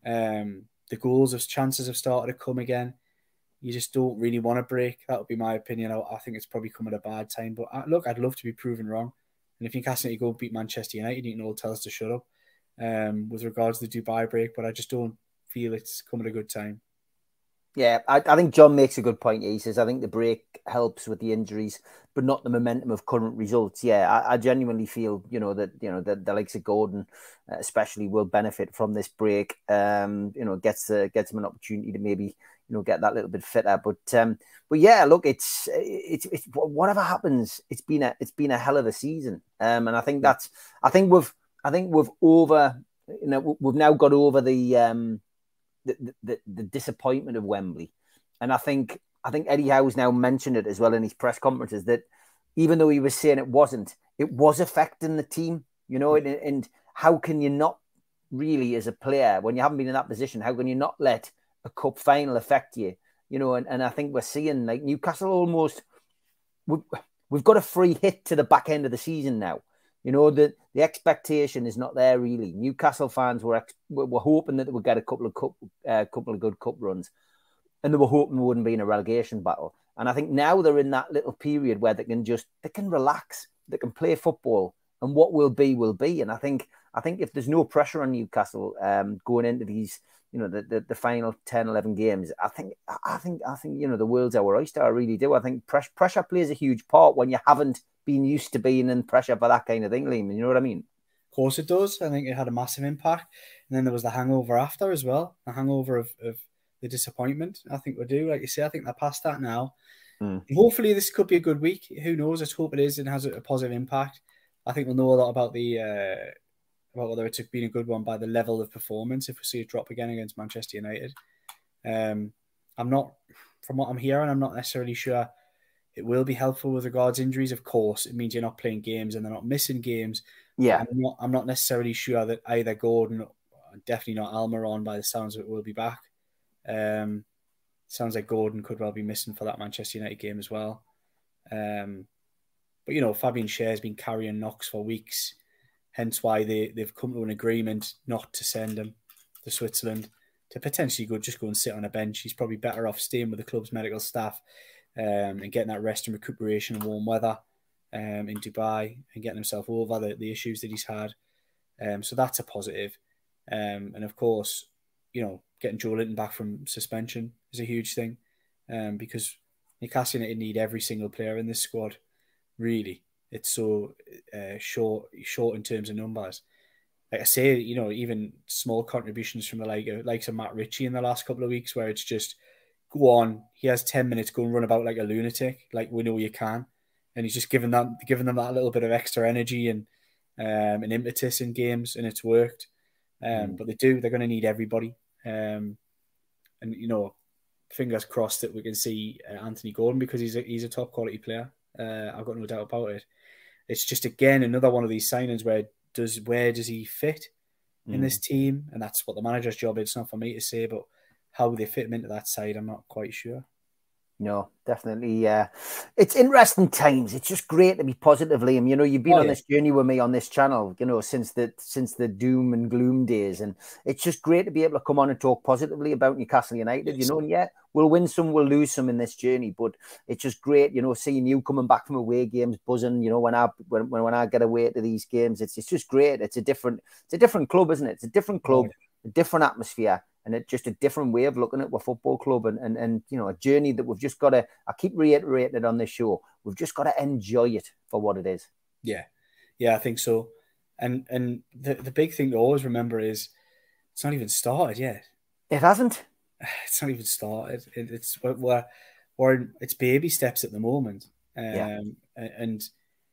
Um, the goals, of chances have started to come again. You just don't really want to break. That would be my opinion. I, I think it's probably come at a bad time. But I, look, I'd love to be proven wrong. And if Newcastle need to go beat Manchester United, you can all tell us to shut up um, with regards to the Dubai break. But I just don't feel it's come at a good time. Yeah, I, I think John makes a good point. He says, I think the break helps with the injuries, but not the momentum of current results. Yeah, I, I genuinely feel, you know, that, you know, that the likes of Gordon uh, especially will benefit from this break. Um, you know, gets uh, gets him an opportunity to maybe, you know, get that little bit fitter. But um, but yeah, look, it's it's it's whatever happens, it's been a it's been a hell of a season. Um, and I think that's I think we've I think we've over, you know, we've now got over the um. The, the, the disappointment of Wembley. And I think I think Eddie Howe's now mentioned it as well in his press conferences that even though he was saying it wasn't, it was affecting the team, you know, and, and how can you not really as a player, when you haven't been in that position, how can you not let a cup final affect you? You know, and, and I think we're seeing like Newcastle almost, we've, we've got a free hit to the back end of the season now. You know, the, the expectation is not there really. Newcastle fans were ex- were hoping that they would get a couple of cup, uh, couple of good cup runs, and they were hoping we wouldn't be in a relegation battle. And I think now they're in that little period where they can just they can relax, they can play football, and what will be will be. And I think I think if there's no pressure on Newcastle um, going into these, you know, the, the, the final ten, eleven games, I think I think I think you know the world's our oyster. I really do. I think press, pressure plays a huge part when you haven't been used to being in pressure for that kind of thing, Liam. You know what I mean? Of course it does. I think it had a massive impact. And then there was the hangover after as well. The hangover of, of the disappointment, I think we do. Like you say, I think they're past that now. Mm. Hopefully this could be a good week. Who knows? Let's hope it is and has a positive impact. I think we'll know a lot about the uh, about whether it's been a good one by the level of performance if we see a drop again against Manchester United. Um, I'm not, from what I'm hearing, I'm not necessarily sure it will be helpful with regards injuries. Of course, it means you're not playing games and they're not missing games. Yeah, I'm not, I'm not necessarily sure that either Gordon, definitely not Almiron by the sounds of it, will be back. Um, sounds like Gordon could well be missing for that Manchester United game as well. Um, but, you know, Fabian Schär's been carrying knocks for weeks, hence why they, they've come to an agreement not to send him to Switzerland, to potentially go just go and sit on a bench. He's probably better off staying with the club's medical staff um, and getting that rest and recuperation in warm weather um, in Dubai and getting himself over the, the issues that he's had. Um, so that's a positive. Um, and of course, you know, getting Joe Linton back from suspension is a huge thing. um, because Newcastle United need every single player in this squad. Really, it's so uh, short, short in terms of numbers. Like I say, you know, even small contributions from the like likes of Matt Ritchie in the last couple of weeks, where it's just go on, he has ten minutes, go and run about like a lunatic, like we know you can, and he's just giving them giving them that little bit of extra energy and um, and impetus in games, and it's worked. Um, mm. But they do, they're going to need everybody, um, and you know, fingers crossed that we can see uh, Anthony Gordon, because he's a, he's a top quality player. Uh, I've got no doubt about it. It's just again another one of these signings where does where does he fit in mm. this team, and that's what the manager's job is. It's not for me to say, but how they fit him into that side, I'm not quite sure. No, definitely. Uh, it's interesting times. It's just great to be positive, Liam. You know, you've been oh, on yeah. this journey with me on this channel, you know, since the since the doom and gloom days. And it's just great to be able to come on and talk positively about Newcastle United, yes. you know, and yeah, we'll win some, we'll lose some in this journey. But it's just great, you know, seeing you coming back from away games, buzzing, you know, when I when, when I get away to these games, it's it's just great. It's a different, it's a different club, isn't it? It's a different club, oh, yeah. a different atmosphere. And it's just a different way of looking at our football club, and, and, and you know, a journey that we've just got to, I keep reiterating it on this show, we've just got to enjoy it for what it is. Yeah, yeah, I think so. And and the, the big thing to always remember is it's not even started yet. It hasn't? It's not even started. It, it's we're, we're, it's baby steps at the moment. Um, yeah. And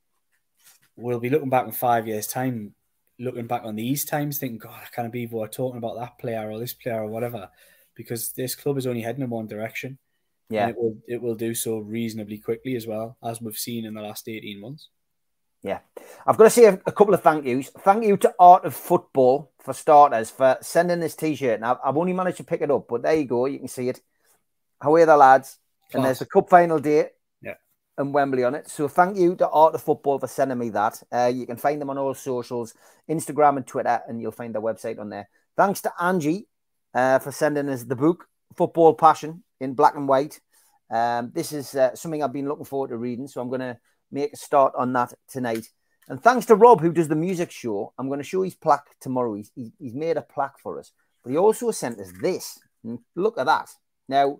we'll be looking back in five years' time, looking back on these times, thinking, God, I can't believe we're talking about that player or this player or whatever, because this club is only heading in one direction. Yeah, and it will it will do so reasonably quickly as well, as we've seen in the last eighteen months. Yeah, I've got to say a, a couple of thank yous. Thank you to Art of Football, for starters, for sending this T-shirt. And I've, I've only managed to pick it up, but there you go. You can see it. How are the lads? Class. And there's a cup final date. And Wembley on it. So thank you to Art of Football for sending me that. Uh, you can find them on all socials, Instagram and Twitter, and you'll find their website on there. Thanks to Angie uh, for sending us the book, Football Passion, in black and white. Um, this is uh, something I've been looking forward to reading, so I'm going to make a start on that tonight. And thanks to Rob, who does the music show. I'm going to show his plaque tomorrow. He's, he's made a plaque for us. But he also sent us this. And look at that. Now,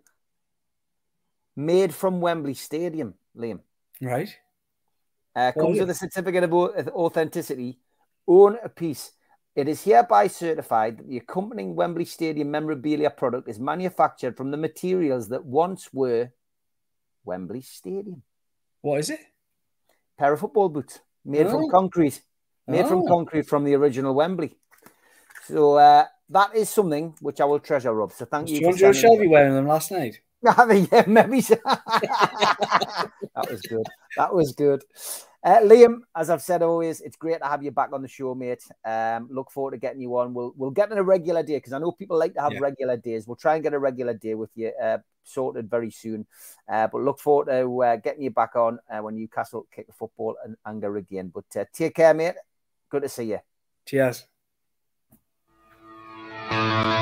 made from Wembley Stadium. Liam. Right. Uh, comes oh, with a certificate of authenticity. Own a piece. It is hereby certified that the accompanying Wembley Stadium memorabilia product is manufactured from the materials that once were Wembley Stadium. What is it? Pair of football boots made oh. from concrete. Made oh. from concrete from the original Wembley. So uh, that is something which I will treasure, Rob. So thank you. John Shelby wearing them last night. Yeah, maybe. That was good. That was good. Uh, Liam, as I've said always, it's great to have you back on the show, mate. Um, look forward to getting you on. We'll we'll get in a regular day, because I know people like to have yeah. regular days. We'll try and get a regular day with you uh, sorted very soon. Uh, but look forward to uh, getting you back on uh, when Newcastle kick the football and anger again. But uh, take care, mate. Good to see you. Cheers.